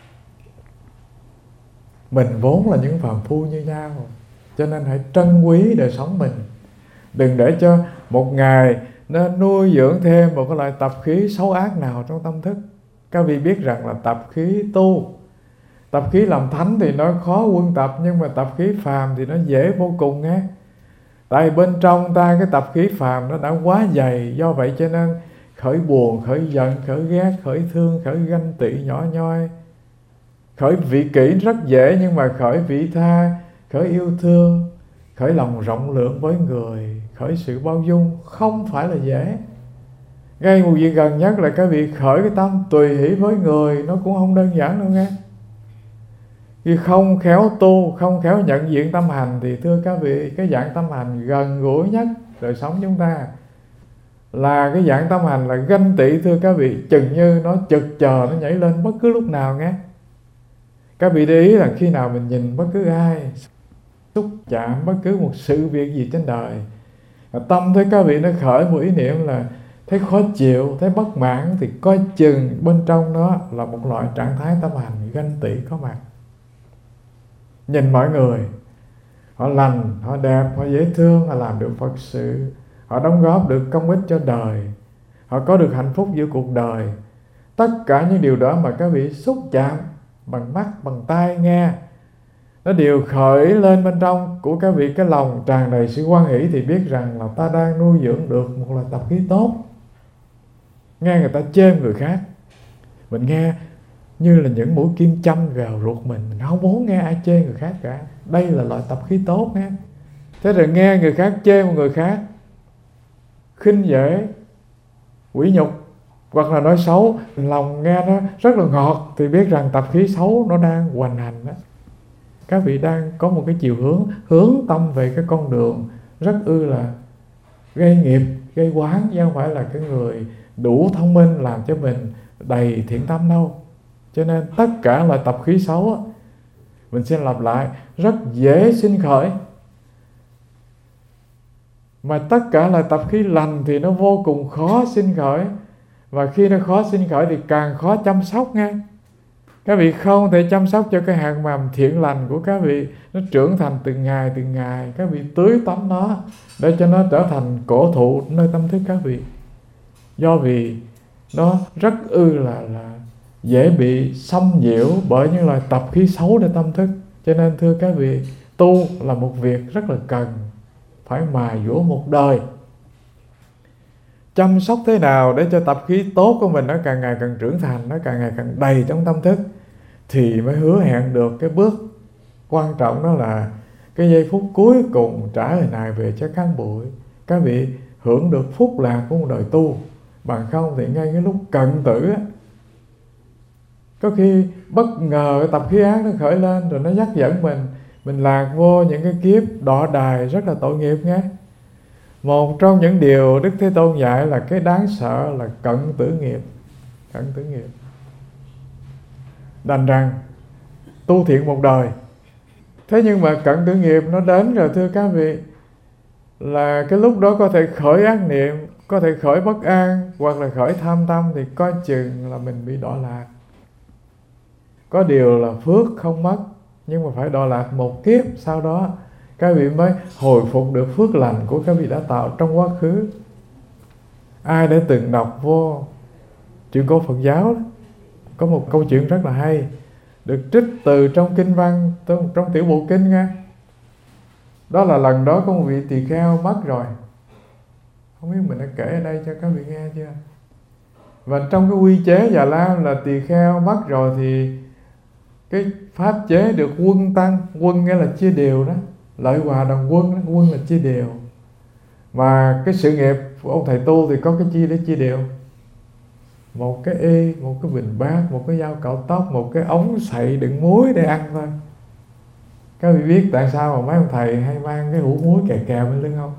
mình vốn là những phàm phu như nhau, cho nên hãy trân quý đời sống mình. Đừng để cho một ngày nó nuôi dưỡng thêm một cái loại tập khí xấu ác nào trong tâm thức. Các vị biết rằng là tập khí tu, tập khí làm thánh thì nó khó quân tập, nhưng mà tập khí phàm thì nó dễ vô cùng nghe. Tại bên trong ta cái tập khí phàm nó đã quá dày, do vậy cho nên khởi buồn, khởi giận, khởi ghét, khởi thương, khởi ganh tị nhỏ nhoi, khởi vị kỷ rất dễ, nhưng mà khởi vị tha, khởi yêu thương, khởi lòng rộng lượng với người, khởi sự bao dung không phải là dễ. Ngay một việc gần nhất là các vị khởi cái tâm tùy hỷ với người, nó cũng không đơn giản đâu nghe. Khi không khéo tu, không khéo nhận diện tâm hành thì thưa các vị, cái dạng tâm hành gần gũi nhất đời sống chúng ta là cái dạng tâm hành là ganh tị. Thưa các vị, chừng như nó chực chờ, nó nhảy lên bất cứ lúc nào nghe. Các vị để ý là khi nào mình nhìn bất cứ ai, xúc chạm bất cứ một sự việc gì trên đời, tâm thấy các vị nó khởi một ý niệm là thấy khó chịu, thấy bất mãn, thì coi chừng bên trong đó là một loại trạng thái tâm hành ganh tị có mặt. Nhìn mọi người, họ lành, họ đẹp, họ dễ thương, họ làm được Phật sự, họ đóng góp được công ích cho đời, họ có được hạnh phúc giữa cuộc đời. Tất cả những điều đó mà các vị xúc chạm bằng mắt, bằng tai nghe, nó đều khởi lên bên trong của các vị cái lòng tràn đầy sự hoan hỷ, thì biết rằng là ta đang nuôi dưỡng được một loại tập khí tốt. Nghe người ta chê người khác, mình nghe như là những mũi kim châm vào ruột mình, mình không muốn nghe ai chê người khác cả. Đây là loại tập khí tốt nha. Thế rồi nghe người khác chê một người khác, khinh dễ, quỷ nhục hoặc là nói xấu, lòng nghe nó rất là ngọt, thì biết rằng tập khí xấu nó đang hoành hành đó. Các vị đang có một cái chiều hướng hướng tâm về cái con đường rất ư là gây nghiệp, gây quán, chứ không phải là cái người đủ thông minh làm cho mình đầy thiện tâm đâu. Cho nên tất cả loại tập khí xấu á, mình xin lặp lại, rất dễ sinh khởi. Mà tất cả là tập khí lành thì nó vô cùng khó sinh khởi. Và khi nó khó sinh khởi thì càng khó chăm sóc nha. Các vị không thể chăm sóc cho cái hạt mầm thiện lành của các vị, nó trưởng thành từng ngày từng ngày. Các vị tưới tắm nó để cho nó trở thành cổ thụ nơi tâm thức các vị. Do vì nó rất ư là, là dễ bị xâm nhiễu bởi những loài tập khí xấu để tâm thức. Cho nên thưa các vị, tu là một việc rất là cần phải mài dũa một đời. Chăm sóc thế nào để cho tập khí tốt của mình nó càng ngày càng trưởng thành, nó càng ngày càng đầy trong tâm thức, thì mới hứa hẹn được cái bước quan trọng, đó là cái giây phút cuối cùng trả lời này về cho cán bụi. Các vị hưởng được phúc lạc của một đời tu. Bằng không thì ngay cái lúc cận tử á, có khi bất ngờ cái tập khí ác nó khởi lên, rồi nó dắt dẫn mình mình lạc vô những cái kiếp đọa đài rất là tội nghiệp nghe. Một trong những điều Đức Thế Tôn dạy là cái đáng sợ là cận tử nghiệp. Cận tử nghiệp. Đành rằng tu thiện một đời, thế nhưng mà cận tử nghiệp nó đến rồi thưa các vị, là cái lúc đó có thể khởi ác niệm, có thể khởi bất an, hoặc là khởi tham tâm, thì coi chừng là mình bị đọa lạc. Có điều là phước không mất, nhưng mà phải đọa lạc một kiếp, sau đó các vị mới hồi phục được phước lành của các vị đã tạo trong quá khứ. Ai đã từng đọc vô chuyện cổ Phật giáo đó, có một câu chuyện rất là hay, được trích từ trong kinh văn, trong, trong tiểu bộ kinh nha. Đó là lần đó có một vị tỳ kheo mất rồi. Không biết mình đã kể ở đây cho các vị nghe chưa? Và trong cái quy chế Già Lam là tỳ kheo mất rồi thì cái pháp chế được quân tăng. Quân nghĩa là chia đều đó, lợi hòa đồng quân đó. Quân là chia đều. Và cái sự nghiệp của ông thầy tu thì có cái chi để chia đều? Một cái y, một cái bình bát, một cái dao cạo tóc, một cái ống sậy đựng muối để ăn thôi. Các vị biết tại sao mà mấy ông thầy hay mang cái hũ muối kè kè bên lưng không?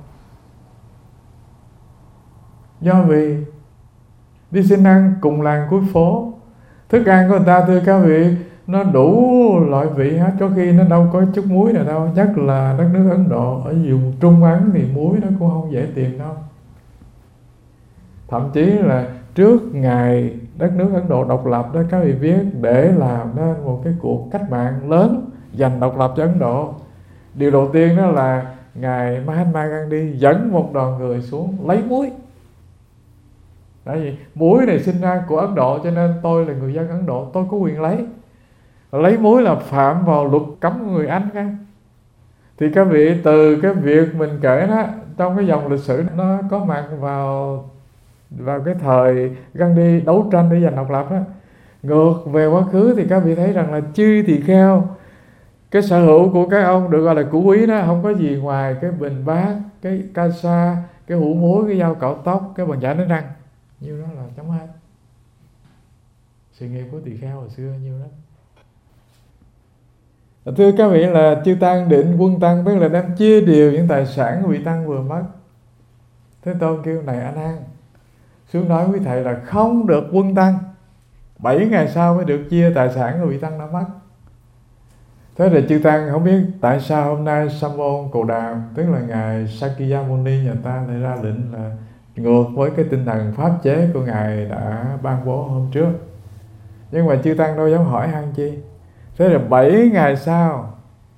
Do vì đi xin ăn cùng làng cuối phố, thức ăn của người ta thưa các vị, nó đủ loại vị hết, có khi nó đâu có chút muối nào đâu. Chắc là đất nước Ấn Độ, ở vùng Trung Ấn thì muối nó cũng không dễ tìm đâu. Thậm chí là trước ngày đất nước Ấn Độ độc lập đó, các vị biết, để làm nên một cái cuộc cách mạng lớn giành độc lập cho Ấn Độ, điều đầu tiên đó là ngài Mahatma Gandhi dẫn một đoàn người xuống lấy muối. Tại vì muối này sinh ra của Ấn Độ, cho nên tôi là người dân Ấn Độ, tôi có quyền lấy. Lấy muối là phạm vào luật cấm của người Anh nha. Thì các vị, từ cái việc mình kể đó, trong cái dòng lịch sử nó có mặt vào vào cái thời Gandhi đấu tranh để giành độc lập đó. Ngược về quá khứ thì các vị thấy rằng là chư tỳ kheo, cái sở hữu của các ông được gọi là củ quý đó, không có gì ngoài cái bình bát, cái ca sa, cái hũ muối, cái dao cạo tóc, cái bàn chải đánh răng. Nhiêu đó là chấm hết. Sự nghiệp của tỳ kheo hồi xưa nhiêu đó. Thưa các vị, là chư tăng định quân tăng, tức là đang chia đều những tài sản của vị tăng vừa mất. Thế Tôn kêu này anh An, xuống nói với thầy là không được quân tăng, bảy ngày sau mới được chia tài sản của vị tăng đã mất. Thế là chư tăng không biết tại sao hôm nay Sa môn Cồ Đàm, tức là ngài Sakyamuni nhà ta, lại ra lệnh là ngược với cái tinh thần pháp chế của ngài đã ban bố hôm trước. Nhưng mà chư tăng đâu dám hỏi han chi. Thế là bảy ngày sau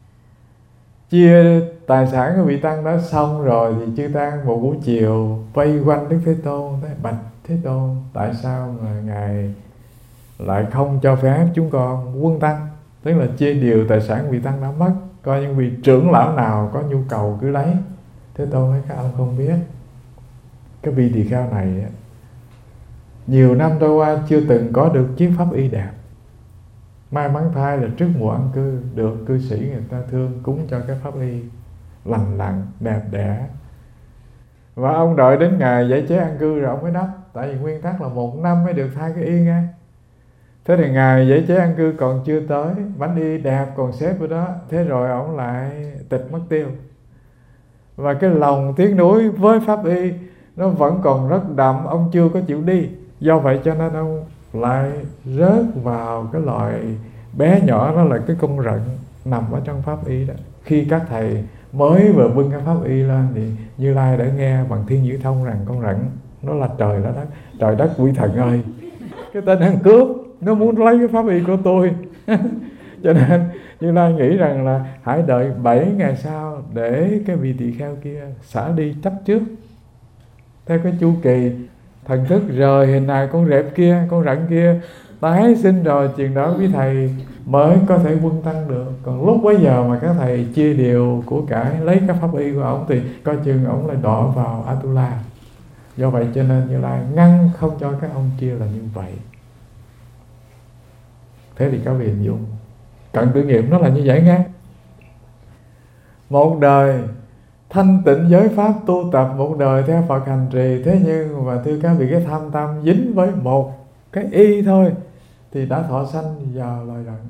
chia tài sản của vị tăng đó xong rồi, thì chư tăng một buổi chiều vây quanh Đức Thế Tôn, bạch Thế Tôn, tại sao mà ngài lại không cho phép chúng con quân tăng, tức là chia đều tài sản của vị tăng đã mất? coi những vị trưởng lão nào có nhu cầu cứ lấy. Thế Tôn nói các ông không biết, cái vị tỳ kheo này nhiều năm trôi qua chưa từng có được chiếc pháp y đẹp. May mắn thay là trước mùa an cư được cư sĩ người ta thương cúng cho cái pháp y lành lặn, đẹp đẽ. Và ông đợi đến ngày giải chế an cư rồi ông mới đắp. Tại vì nguyên tắc là một năm mới được thay cái y nghe. Thế thì ngày giải chế an cư còn chưa tới, bánh y đẹp còn xếp ở đó. Thế rồi ông lại tịch mất tiêu. Và cái lòng tiếc nuối với pháp y nó vẫn còn rất đậm, ông chưa có chịu đi. Do vậy cho nên ông lại rớt vào cái loại bé nhỏ, đó là cái con rận nằm ở trong pháp y đó. Khi các thầy mới vừa bưng cái pháp y lên thì Như Lai đã nghe bằng thiên nhữ thông rằng con rận nó là trời là đất. Trời đất quỷ thần ơi, cái tên ăn cướp nó muốn lấy cái pháp y của tôi. Cho nên Như Lai nghĩ rằng là hãy đợi bảy ngày sau để cái vị tỳ kheo kia xả đi chấp trước. Theo cái chu kỳ thần thức rời hình hài con rệp kia, con rận kia tái sinh rồi, chừng đó quý thầy mới có thể quân tăng được. Còn lúc bấy giờ mà các thầy chia điều của cải lấy cái pháp y của ổng thì coi chừng ổng lại đọa vào Atula. Do vậy cho nên Như Lai ngăn không cho các ông chia là như vậy. Thế thì các vị hình dung cận tử nghiệm nó là như vậy nghe. Một đời thanh tịnh giới pháp tu tập, một đời theo Phật hành trì, thế nhưng mà thưa các vị, cái tham tâm dính với một cái y thôi thì đã thọ sanh vào loài rận.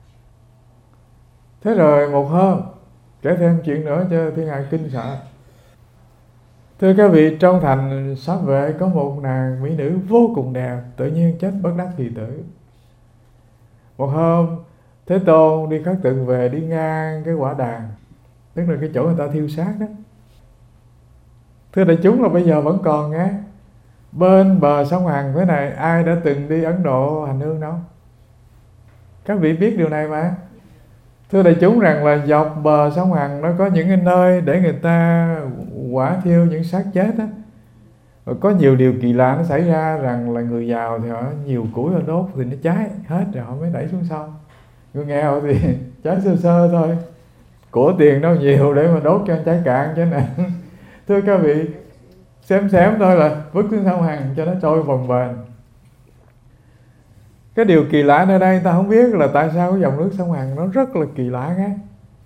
Thế rồi một hôm kể thêm chuyện nữa cho thiên hạ kinh sợ. Thưa các vị, trong thành Sát Vệ có một nàng mỹ nữ vô cùng đẹp, tự nhiên chết bất đắc kỳ tử. Một hôm Thế Tôn đi khất thực về, đi ngang cái quả đàn, tức là cái chỗ người ta thiêu xác đó. Thưa đại chúng, là bây giờ vẫn còn nghe. Bên bờ sông Hằng thế này, ai đã từng đi Ấn Độ hành hương đâu? Các vị biết điều này mà. Thưa đại chúng rằng là dọc bờ sông Hằng nó có những cái nơi để người ta quả thiêu những xác chết á. Rồi có nhiều điều kỳ lạ nó xảy ra, rằng là người giàu thì họ nhiều củi họ đốt thì nó cháy hết rồi họ mới đẩy xuống sông. Người nghèo thì cháy sơ sơ thôi, của tiền đâu nhiều để mà đốt cho cháy cạn chứ nè. Thưa các vị, xém xém thôi là vứt xuống sông Hằng cho nó trôi vòng bền. Cái điều kỳ lạ nơi đây ta không biết là tại sao cái dòng nước sông Hằng nó rất là kỳ lạ nghe.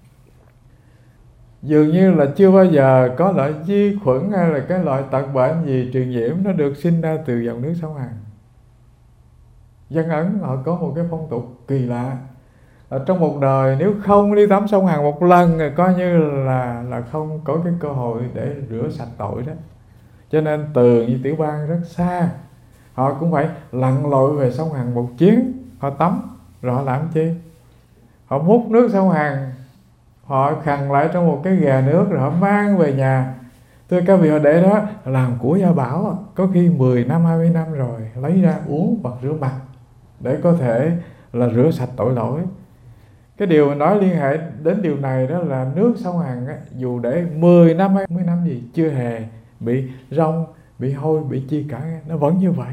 Dường như là chưa bao giờ có loại vi khuẩn hay là cái loại tật bệnh gì truyền nhiễm nó được sinh ra từ dòng nước sông Hằng. Dân Ấn họ có một cái phong tục kỳ lạ. Ở trong một đời nếu không đi tắm sông Hằng một lần thì coi như là là không có cái cơ hội để rửa sạch tội đó. Cho nên từ như Tiểu Bang rất xa, họ cũng phải lặn lội về sông Hằng một chuyến, họ tắm. Rồi họ làm chi? Họ múc nước sông Hằng, họ khằn lại trong một cái ghè nước rồi họ mang về nhà. Thưa các vị, họ để đó làm của gia bảo, có khi mười năm, hai mươi năm rồi lấy ra uống hoặc rửa mặt để có thể là rửa sạch tội lỗi. Cái điều mà nói liên hệ đến điều này đó là nước sông Hằng á, dù để mười năm hay mười năm gì chưa hề bị rong, bị hôi, bị chi cả, nó vẫn như vậy.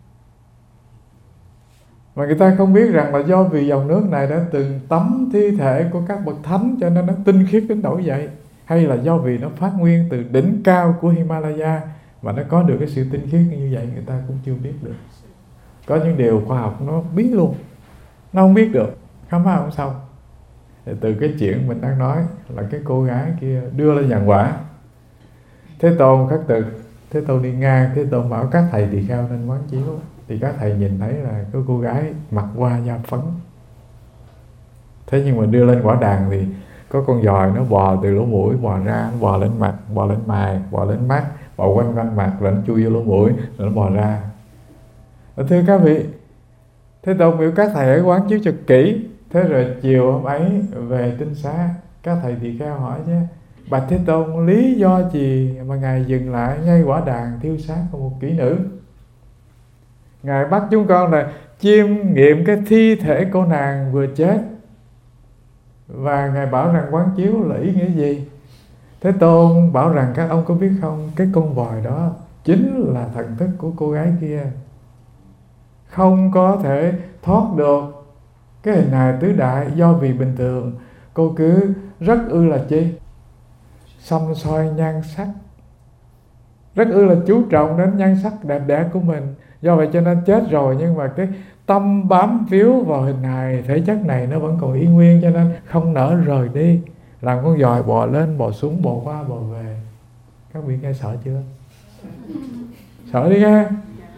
Mà người ta không biết rằng là do vì dòng nước này đã từng tắm thi thể của các bậc thánh cho nên nó tinh khiết đến nỗi vậy, hay là do vì nó phát nguyên từ đỉnh cao của Himalaya và nó có được cái sự tinh khiết như vậy, người ta cũng chưa biết được. Có những điều khoa học nó biết luôn, nó không biết được, khám phá không xong. Từ cái chuyện mình đang nói là cái cô gái kia đưa lên giàn quả, Thế Tôn khất thực, Thế Tôn đi ngang, Thế Tôn bảo các thầy tỳ kheo nên quán chiếu. Thì các thầy nhìn thấy là cái cô gái mặc hoa da phấn. Thế nhưng mà đưa lên quả đàn thì có con giòi nó bò từ lỗ mũi bò ra, nó bò lên mặt, bò lên mày, bò lên mắt, bò quanh quanh mặt, rồi nó chui vô lỗ mũi, rồi nó bò ra. Và thưa các vị, Thế Tôn biểu các thầy hãy quán chiếu cho kỹ. Thế rồi chiều hôm ấy về tinh xá, các thầy tỳ kheo hỏi chứ: bạch Thế Tôn, lý do gì mà Ngài dừng lại ngay quả đàn thiêu xác của một kỹ nữ? Ngài bắt chúng con là chiêm nghiệm cái thi thể cô nàng vừa chết, và Ngài bảo rằng quán chiếu là ý nghĩa gì? Thế Tôn bảo rằng các ông có biết không, cái con vòi đó chính là thần thức của cô gái kia, không có thể thoát được cái hình hài tứ đại. Do vì bình thường cô cứ rất ư là chi? Xăm soi nhan sắc, rất ư là chú trọng đến nhan sắc đẹp đẽ của mình. Do vậy cho nên chết rồi nhưng mà cái tâm bám víu vào hình hài thể chất này nó vẫn còn y nguyên, cho nên không nỡ rời đi. Làm con dòi bò lên bò xuống, bò qua bò về. Các vị nghe sợ chưa? Sợ đi nghe.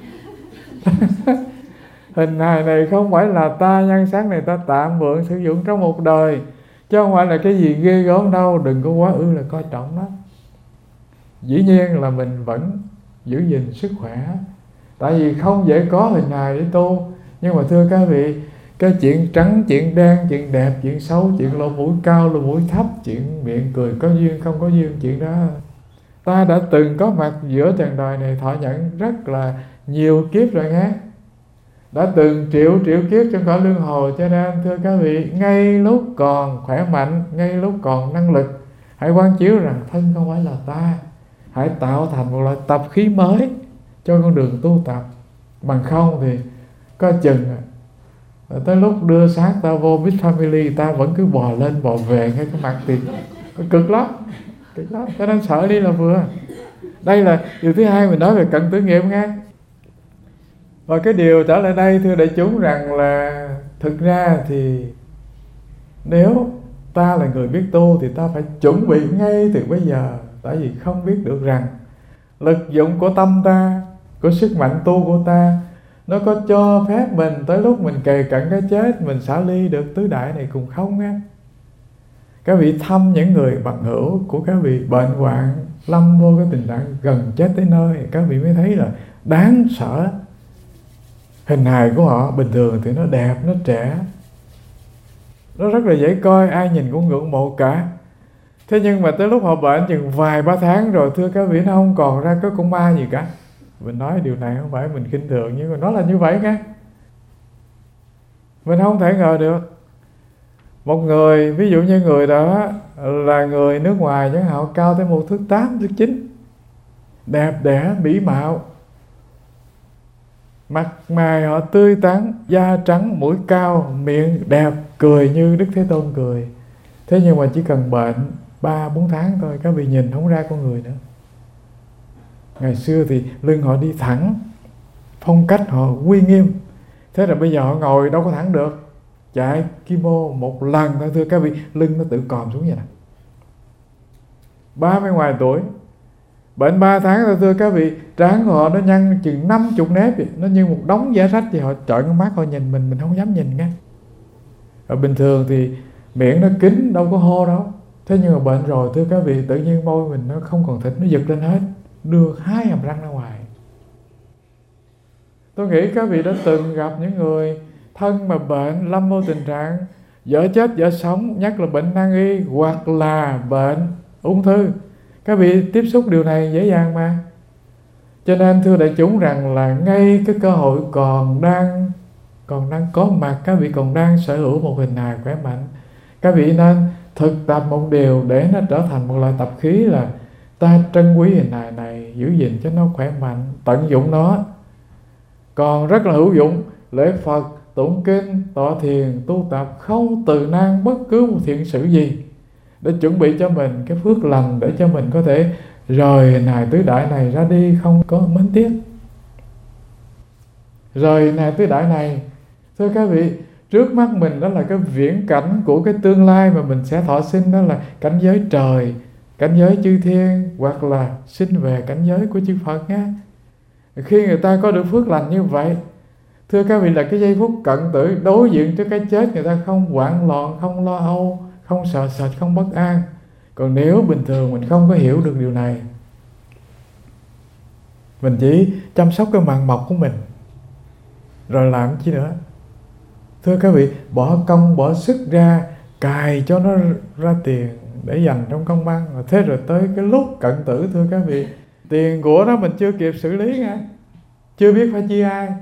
Hình hài này không phải là ta, nhan sắc này ta tạm mượn sử dụng trong một đời, chứ không phải là cái gì ghê gớm đâu. Đừng có quá ư là coi trọng nó. Dĩ nhiên là mình vẫn giữ gìn sức khỏe, tại vì không dễ có hình hài để tu. Nhưng mà thưa các vị, cái chuyện trắng, chuyện đen, chuyện đẹp, chuyện xấu, chuyện lỗ mũi cao, lỗ mũi thấp, chuyện miệng cười có duyên, không có duyên, chuyện đó ta đã từng có mặt giữa trần đời này thọ nhận rất là nhiều kiếp rồi nghe. Đã từng triệu triệu kiếp trong cõi luân hồi. Cho nên thưa các vị, ngay lúc còn khỏe mạnh, ngay lúc còn năng lực, hãy quán chiếu rằng thân không phải là ta. Hãy tạo thành một loại tập khí mới cho con đường tu tập. Bằng không thì có chừng tới lúc đưa xác ta vô Big Family, ta vẫn cứ bò lên bò về ngay cái mặt thì cực lắm, cực lắm. Cho nên sợ đi là vừa. Đây là điều thứ hai mình nói về cận tử nghiệp nghe. Và cái điều trở lại đây thưa đại chúng rằng là thực ra thì nếu ta là người biết tu thì ta phải chuẩn bị ngay từ bây giờ. Tại vì không biết được rằng lực dụng của tâm ta, của sức mạnh tu của ta, nó có cho phép mình tới lúc mình kề cận cái chết, mình xả ly được tứ đại này cùng không á. Các vị thăm những người bằng hữu của các vị bệnh hoạn, lâm vô cái tình trạng gần chết tới nơi, các vị mới thấy là đáng sợ. Hình hài của họ bình thường thì nó đẹp, nó trẻ, nó rất là dễ coi, ai nhìn cũng ngưỡng mộ cả. Thế nhưng mà tới lúc họ bệnh chừng vài ba tháng rồi, thưa các vị, nó không còn ra cái con ma gì cả. Mình nói điều này không phải mình khinh thường, nhưng mà nó là như vậy nghe. Mình không thể ngờ được. Một người, ví dụ như người đó là người nước ngoài, chẳng hạn, họ cao tới một thước tám, thước chín, đẹp đẽ, mỹ mạo, mặt mày họ tươi tắn, da trắng, mũi cao, miệng đẹp, cười như Đức Thế Tôn cười. Thế nhưng mà chỉ cần bệnh ba bốn tháng thôi, các vị nhìn không ra con người nữa. Ngày xưa thì lưng họ đi thẳng, phong cách họ uy nghiêm. Thế rồi bây giờ họ ngồi đâu có thẳng được. Chạy kimo một lần thôi thưa các vị, lưng nó tự còm xuống vậy nè. Ba mươi ngoài tuổi, bệnh ba tháng thôi thưa các vị, trán của họ nó nhăn chừng năm chục nếp vậy. Nó như một đống giá sách, thì họ trợn con mắt họ nhìn mình, mình không dám nhìn nghe. Ở bình thường thì miệng nó kín, đâu có hô đâu. Thế nhưng mà bệnh rồi thưa các vị, tự nhiên môi mình nó không còn thịt, nó giật lên hết, đưa hai hàm răng ra ngoài. Tôi nghĩ các vị đã từng gặp những người thân mà bệnh lâm vô tình trạng vợ chết vợ sống, nhất là bệnh nan y hoặc là bệnh ung thư. Các vị tiếp xúc điều này dễ dàng mà. Cho nên thưa đại chúng rằng là ngay cái cơ hội còn đang còn đang có mặt, các vị còn đang sở hữu một hình hài khỏe mạnh, các vị nên thực tập một điều để nó trở thành một loại tập khí, là ta trân quý hình hài này, giữ gìn cho nó khỏe mạnh, tận dụng nó. Còn rất là hữu dụng, lễ Phật, tụng kinh, tọa thiền, tu tập, không từ nan bất cứ một thiện sự gì, để chuẩn bị cho mình cái phước lành, để cho mình có thể rời hình hài tứ đại này ra đi, không có mến tiếc. Rời hình hài tứ đại này, thưa các vị, trước mắt mình đó là cái viễn cảnh của cái tương lai mà mình sẽ thọ sinh, đó là cảnh giới trời, cảnh giới chư thiên, hoặc là sinh về cảnh giới của chư Phật nhé. Khi người ta có được phước lành như vậy, thưa các vị, là cái giây phút cận tử đối diện trước cái chết, người ta không hoảng loạn, không lo âu, không sợ sệt, không bất an. Còn nếu bình thường mình không có hiểu được điều này, mình chỉ chăm sóc cái màng mọc của mình rồi làm chi nữa. Thưa các vị, bỏ công bỏ sức ra cài cho nó ra tiền để dành trong công văn, thế rồi tới cái lúc cận tử, thưa các vị, tiền của đó mình chưa kịp xử lý nha, chưa biết phải chia ai.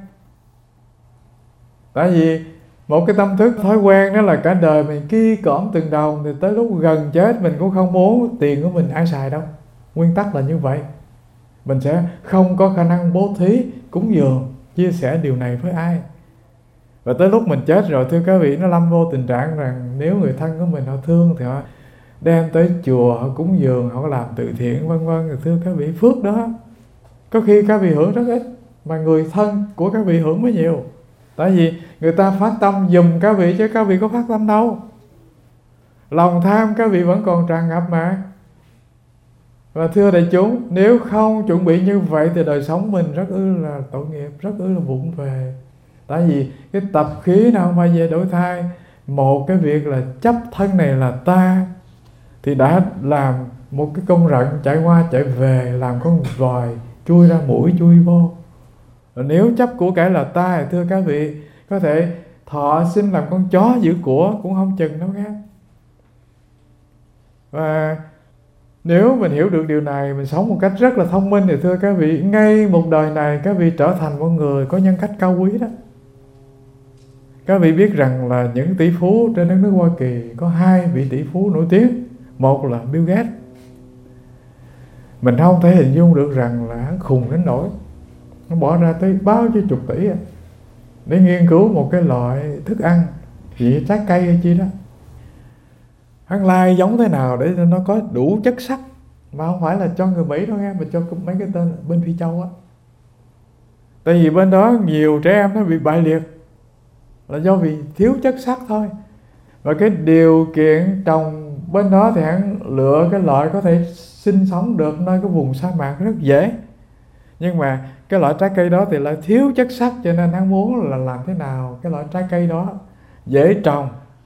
Tại vì một cái tâm thức thói quen đó là cả đời mình ki cõm từng đồng, thì tới lúc gần chết mình cũng không muốn tiền của mình ai xài đâu. Nguyên tắc là như vậy. Mình sẽ không có khả năng bố thí, cúng dường, chia sẻ điều này với ai. Và Và tới lúc mình chết rồi, thưa các vị, nó lâm vô tình trạng rằng nếu người thân của mình họ thương thì họ đem tới chùa, họ cúng dường, họ làm từ thiện vân vân. Thì thưa các vị, phước đó có khi các vị hưởng rất ít, mà người thân của các vị hưởng mới nhiều. Tại vì người ta phát tâm giùm các vị, chứ các vị có phát tâm đâu. Lòng tham các vị vẫn còn tràn ngập mà. Và thưa đại chúng, nếu không chuẩn bị như vậy thì đời sống mình rất ư là tội nghiệp, rất ư là vụng về. Tại vì cái tập khí nào mà về đổi thai, một cái việc là chấp thân này là ta, thì đã làm một cái con rận chạy qua chạy về, làm con vòi chui ra mũi chui vô. Và nếu chấp của cải là ta thì thưa các vị, có thể thọ sinh làm con chó giữ của cũng không chừng đâu nghe. Và nếu mình hiểu được điều này, mình sống một cách rất là thông minh thì thưa các vị, ngay một đời này các vị trở thành một người có nhân cách cao quý đó. Các vị biết rằng là những tỷ phú trên đất nước Hoa Kỳ có hai vị tỷ phú nổi tiếng. Một là Bill Gates. Mình không thể hình dung được rằng là hắn khùng đến nỗi nó bỏ ra tới bao nhiêu chục tỷ để nghiên cứu một cái loại thức ăn, chỉ trái cây hay chi đó, hắn lai giống thế nào để nó có đủ chất sắt, mà không phải là cho người Mỹ đâu nghe, mà cho mấy cái tên bên Phi Châu á. Tại vì bên đó nhiều trẻ em nó bị bại liệt là do vì thiếu chất sắt thôi. Và cái điều kiện trồng bên đó thì hắn lựa cái loại có thể sinh sống được nơi cái vùng sa mạc rất dễ. Nhưng mà cái loại trái cây đó thì lại thiếu chất sắt, cho nên hắn muốn là làm thế nào cái loại trái cây đó dễ trồng,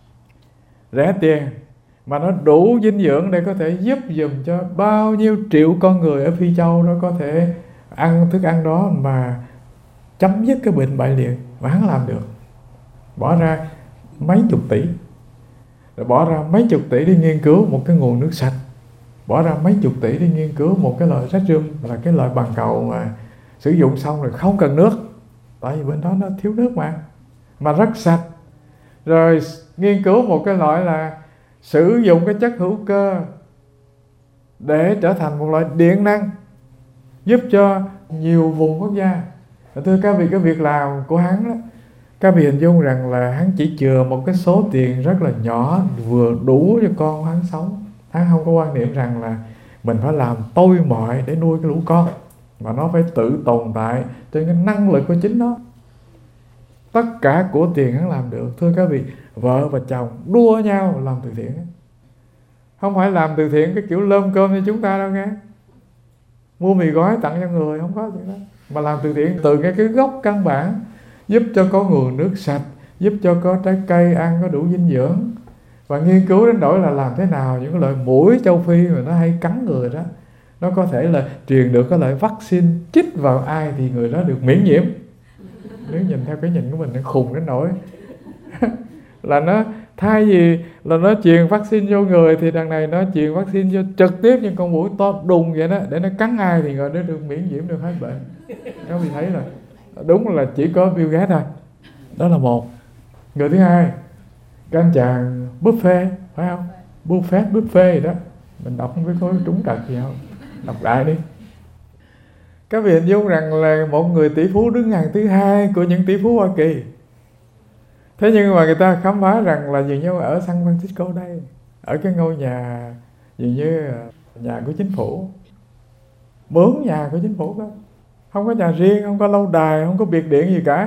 rẻ tiền, mà nó đủ dinh dưỡng để có thể giúp dùm cho bao nhiêu triệu con người ở Phi Châu nó có thể ăn thức ăn đó mà chấm dứt cái bệnh bại liệt. Và hắn làm được, bỏ ra mấy chục tỷ, rồi bỏ ra mấy chục tỷ đi nghiên cứu một cái nguồn nước sạch, bỏ ra mấy chục tỷ đi nghiên cứu một cái loại radium, là cái loại bằng cầu mà sử dụng xong rồi không cần nước, tại vì bên đó nó thiếu nước mà mà rất sạch. Rồi nghiên cứu một cái loại là sử dụng cái chất hữu cơ để trở thành một loại điện năng giúp cho nhiều vùng quốc gia. Thưa các vị, cái việc làm của hắn đó, các vị hình dung rằng là hắn chỉ chừa một cái số tiền rất là nhỏ, vừa đủ cho con hắn sống. Hắn không có quan niệm rằng là mình phải làm tôi mọi để nuôi cái lũ con, mà nó phải tự tồn tại trên cái năng lực của chính nó. Tất cả của tiền hắn làm được. Thưa các vị, vợ và chồng đua nhau làm từ thiện, không phải làm từ thiện cái kiểu lơm cơm như chúng ta đâu nghe, mua mì gói tặng cho người, không có chuyện đó. Mà làm từ thiện từ cái, cái gốc căn bản, giúp cho có nguồn nước sạch, giúp cho có trái cây ăn có đủ dinh dưỡng. Và nghiên cứu đến nỗi là làm thế nào những cái loại muỗi châu Phi mà nó hay cắn người đó, nó có thể là truyền được cái loại vaccine chích vào ai thì người đó được miễn nhiễm. Nếu nhìn theo cái nhìn của mình, nó khùng đến nỗi là nó thay vì là nó truyền vaccine vô người thì đằng này nó truyền vaccine vô trực tiếp những con muỗi to đùng vậy đó, để nó cắn ai thì người đó được miễn nhiễm, được hết bệnh. Các vị thấy là đúng là chỉ có Bill Gates thôi. Đó là một. Người thứ hai, cái anh chàng Buffett, phải không? Buffett, Buffett gì đó, mình đọc không biết có trúng trật gì không, đọc đại đi. Các vị hình dung rằng là một người tỷ phú đứng hàng thứ hai của những tỷ phú Hoa Kỳ. Thế nhưng mà người ta khám phá rằng là dường như ở San Francisco đây, ở cái ngôi nhà dường như nhà của chính phủ, mướn nhà của chính phủ đó, không có nhà riêng, không có lâu đài, không có biệt điện gì cả,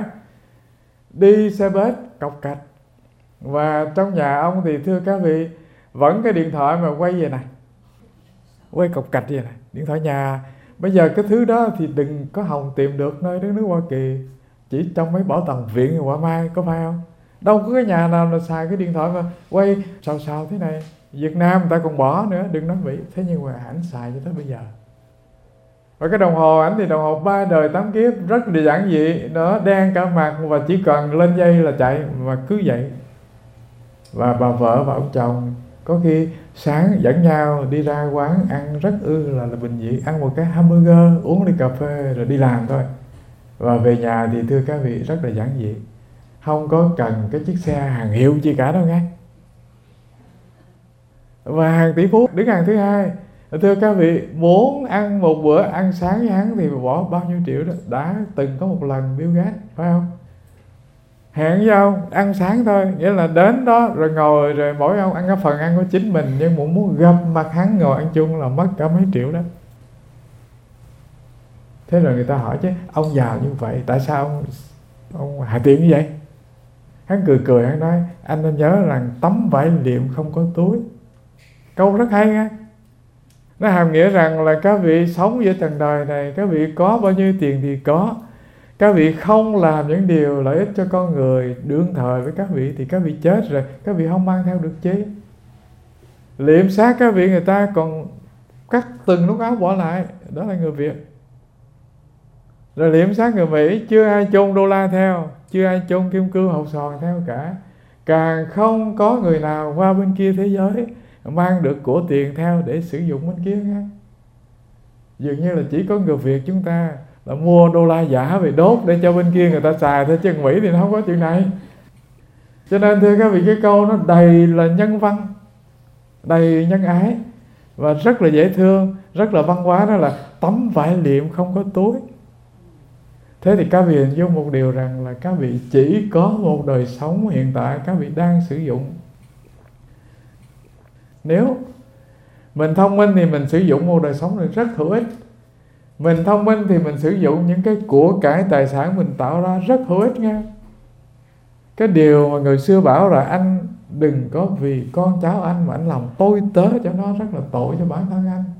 đi xe bus cọc cạch. Và trong nhà ông thì thưa các vị, vẫn cái điện thoại mà quay về này, quay cọc cạch vậy này, điện thoại nhà. Bây giờ cái thứ đó thì đừng có hòng tìm được nơi đất nước Hoa Kỳ, chỉ trong mấy bảo tàng viện Quả Mai, có phải không? Đâu có cái nhà nào là xài cái điện thoại mà quay sao sao thế này. Việt Nam người ta còn bỏ nữa, đừng nói Mỹ. Thế nhưng mà ảnh xài cho tới bây giờ. Và cái đồng hồ ảnh thì đồng hồ ba đời tám kiếp, rất là giản dị, nó đen cả mặt và chỉ cần lên dây là chạy, mà cứ vậy. Và bà vợ và ông chồng có khi sáng dẫn nhau đi ra quán ăn rất ư là, là bình dị, ăn một cái hamburger, uống ly cà phê rồi đi làm thôi. Và về nhà thì thưa các vị rất là giản dị, không có cần cái chiếc xe hàng hiệu chi cả đâu nghe. Và hàng tỷ phú đứng hàng thứ hai, thưa các vị, muốn ăn một bữa ăn sáng với hắn thì bỏ bao nhiêu triệu đó. Đã từng có một lần Bill Gates, phải không? hẹn với ông ăn sáng thôi, nghĩa là đến đó rồi ngồi rồi mỗi ông ăn cái phần ăn của chính mình, nhưng muốn muốn gặp mặt hắn ngồi ăn chung là mất cả mấy triệu đó. Thế rồi người ta hỏi chứ ông giàu như vậy tại sao ông ông hạ tiện như vậy? Hắn cười cười, hắn nói anh nên nhớ rằng tấm vải liệm không có túi. Câu rất hay nha. Nó hàm nghĩa rằng là các vị sống giữa trần đời này, các vị có bao nhiêu tiền thì có, các vị không làm những điều lợi ích cho con người đương thời với các vị thì các vị chết rồi, các vị không mang theo được chi. Liệm xác các vị người ta còn cắt từng nút áo bỏ lại, đó là người Việt. Rồi liệm xác người Mỹ chưa ai chôn đô la theo, chưa ai chôn kim cương hột xoàn theo cả. Càng không có người nào qua bên kia thế giới mang được của tiền theo để sử dụng bên kia nghe. Dường như là chỉ có người Việt chúng ta là mua đô la giả về đốt để cho bên kia người ta xài thôi, chứ Mỹ thì nó không có chuyện này. Cho nên thưa các vị, cái câu nó đầy là nhân văn, đầy nhân ái và rất là dễ thương, rất là văn hóa, đó là tấm vải liệm không có túi. Thế thì các vị hình dung một điều rằng là các vị chỉ có một đời sống hiện tại các vị đang sử dụng. Nếu mình thông minh thì mình sử dụng một đời sống này rất hữu ích. Mình thông minh thì mình sử dụng những cái của cải tài sản mình tạo ra rất hữu ích nha. Cái điều mà người xưa bảo là anh đừng có vì con cháu anh mà anh làm tôi tớ cho nó, rất là tội cho bản thân anh.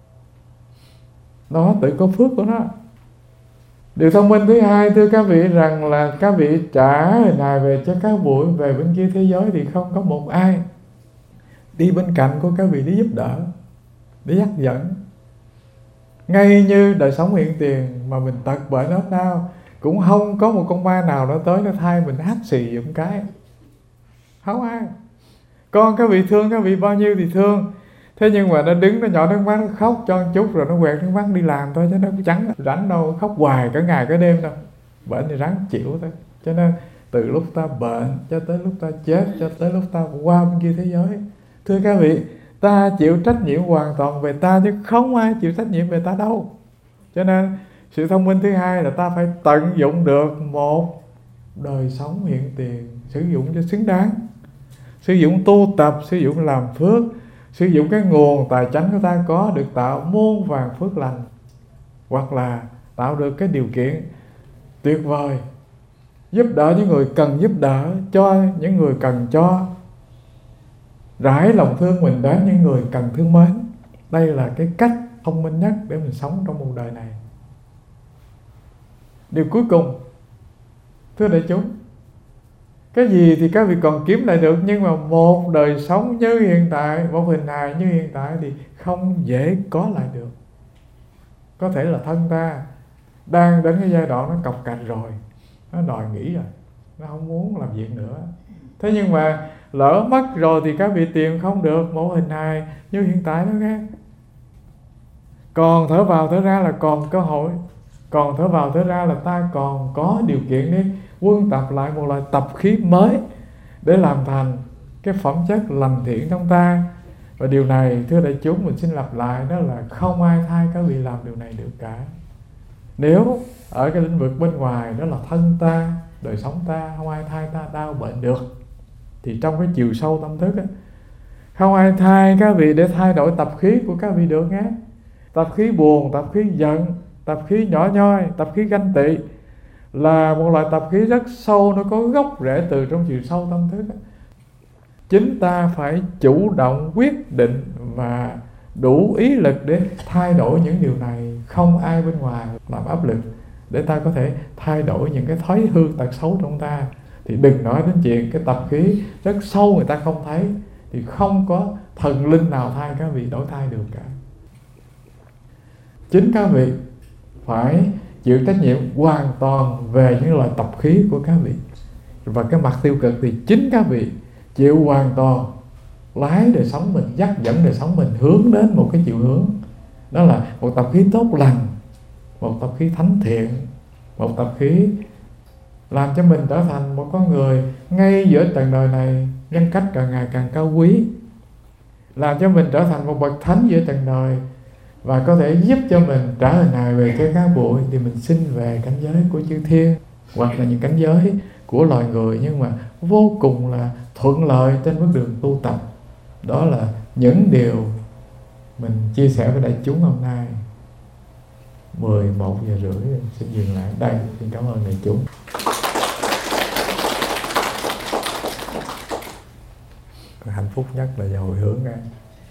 Nó tự có phước của nó. Điều thông minh thứ hai thưa các vị rằng là các vị trả hình hài về cho các bụi về bên kia thế giới thì không có một ai đi bên cạnh của các vị để giúp đỡ, để dắt dẫn. Ngay như đời sống hiện tiền mà mình tật bệnh ốm đau, cũng không có một con ma nào nó tới nó thay mình hắt xì một cái, không ai. Con các vị thương các vị bao nhiêu thì thương, thế nhưng mà nó đứng nó nhỏ nước mắt, nó khóc cho một chút rồi nó quẹt nước mắt đi làm thôi, chứ nó chẳng rảnh đâu khóc hoài cả ngày cả đêm đâu. Bệnh thì ráng chịu thôi. Cho nên từ lúc ta bệnh cho tới lúc ta chết, cho tới lúc ta qua bên kia thế giới, thưa các vị, ta chịu trách nhiệm hoàn toàn về ta, chứ không ai chịu trách nhiệm về ta đâu. Cho nên sự thông minh thứ hai là ta phải tận dụng được một đời sống hiện tiền, sử dụng cho xứng đáng, sử dụng tu tập, sử dụng làm phước, sử dụng cái nguồn tài chánh của ta có được tạo muôn vàn phước lành, hoặc là tạo được cái điều kiện tuyệt vời giúp đỡ những người cần giúp đỡ, cho những người cần cho, rải lòng thương mình đến những người cần thương mến. Đây là cái cách thông minh nhất để mình sống trong một đời này. Điều cuối cùng, thưa đại chúng, cái gì thì các vị còn kiếm lại được, nhưng mà một đời sống như hiện tại, một hình hài như hiện tại thì không dễ có lại được. Có thể là thân ta đang đến cái giai đoạn nó cọc cạch rồi, nó đòi nghỉ rồi, nó không muốn làm việc nữa. Thế nhưng mà lỡ mất rồi thì các vị tìm không được một hình hài như hiện tại đó nghe. Còn thở vào thở ra là còn cơ hội, còn thở vào thở ra là ta còn có điều kiện để quân tập lại một loại tập khí mới để làm thành cái phẩm chất lành thiện trong ta. Và điều này thưa đại chúng, mình xin lặp lại, đó là không ai thay các vị làm điều này được cả. Nếu ở cái lĩnh vực bên ngoài, đó là thân ta, đời sống ta, không ai thay ta đau bệnh được, thì trong cái chiều sâu tâm thức ấy, không ai thay các vị để thay đổi tập khí của các vị được nhé. Tập khí buồn, tập khí giận, tập khí nhỏ nhoi, tập khí ganh tị là một loại tập khí rất sâu, nó có gốc rễ từ trong chiều sâu tâm thức ấy. Chính ta phải chủ động quyết định và đủ ý lực để thay đổi những điều này, không ai bên ngoài làm áp lực để ta có thể thay đổi những cái thói hư tật xấu trong ta. Thì đừng nói đến chuyện cái tập khí rất sâu người ta không thấy, thì không có thần linh nào thay các vị đổi thay được cả. Chính các vị phải chịu trách nhiệm hoàn toàn về những loại tập khí của các vị. Và cái mặt tiêu cực thì chính các vị chịu hoàn toàn lái đời sống mình, dắt dẫn đời sống mình hướng đến một cái chiều hướng, đó là một tập khí tốt lành, một tập khí thánh thiện, một tập khí làm cho mình trở thành một con người ngay giữa trần đời này nhân cách càng ngày càng cao quý, làm cho mình trở thành một bậc thánh giữa trần đời, và có thể giúp cho mình trở hình hài về cái cát bụi thì mình xin về cảnh giới của chư thiên, hoặc là những cảnh giới của loài người, nhưng mà vô cùng là thuận lợi trên bước đường tu tập. Đó là những điều mình chia sẻ với đại chúng hôm nay. Mười một giờ rưỡi xin dừng lại đây. Xin cảm ơn đại chúng. Hạnh phúc nhất là giờ hồi hướng ra.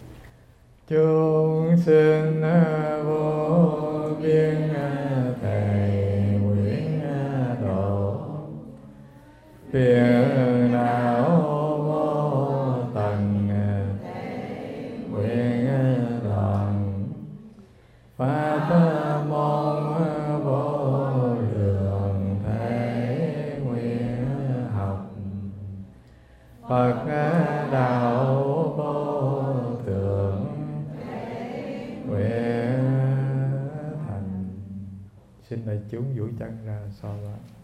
Chúng sinh vô biên thầy nguyện độ, phiền não vô tận nguyện đoạn, pháp môn vô lượng thể nguyện học, Phật đạo vô thượng nguyện thành. Xin đại chúng duỗi chân ra so đó.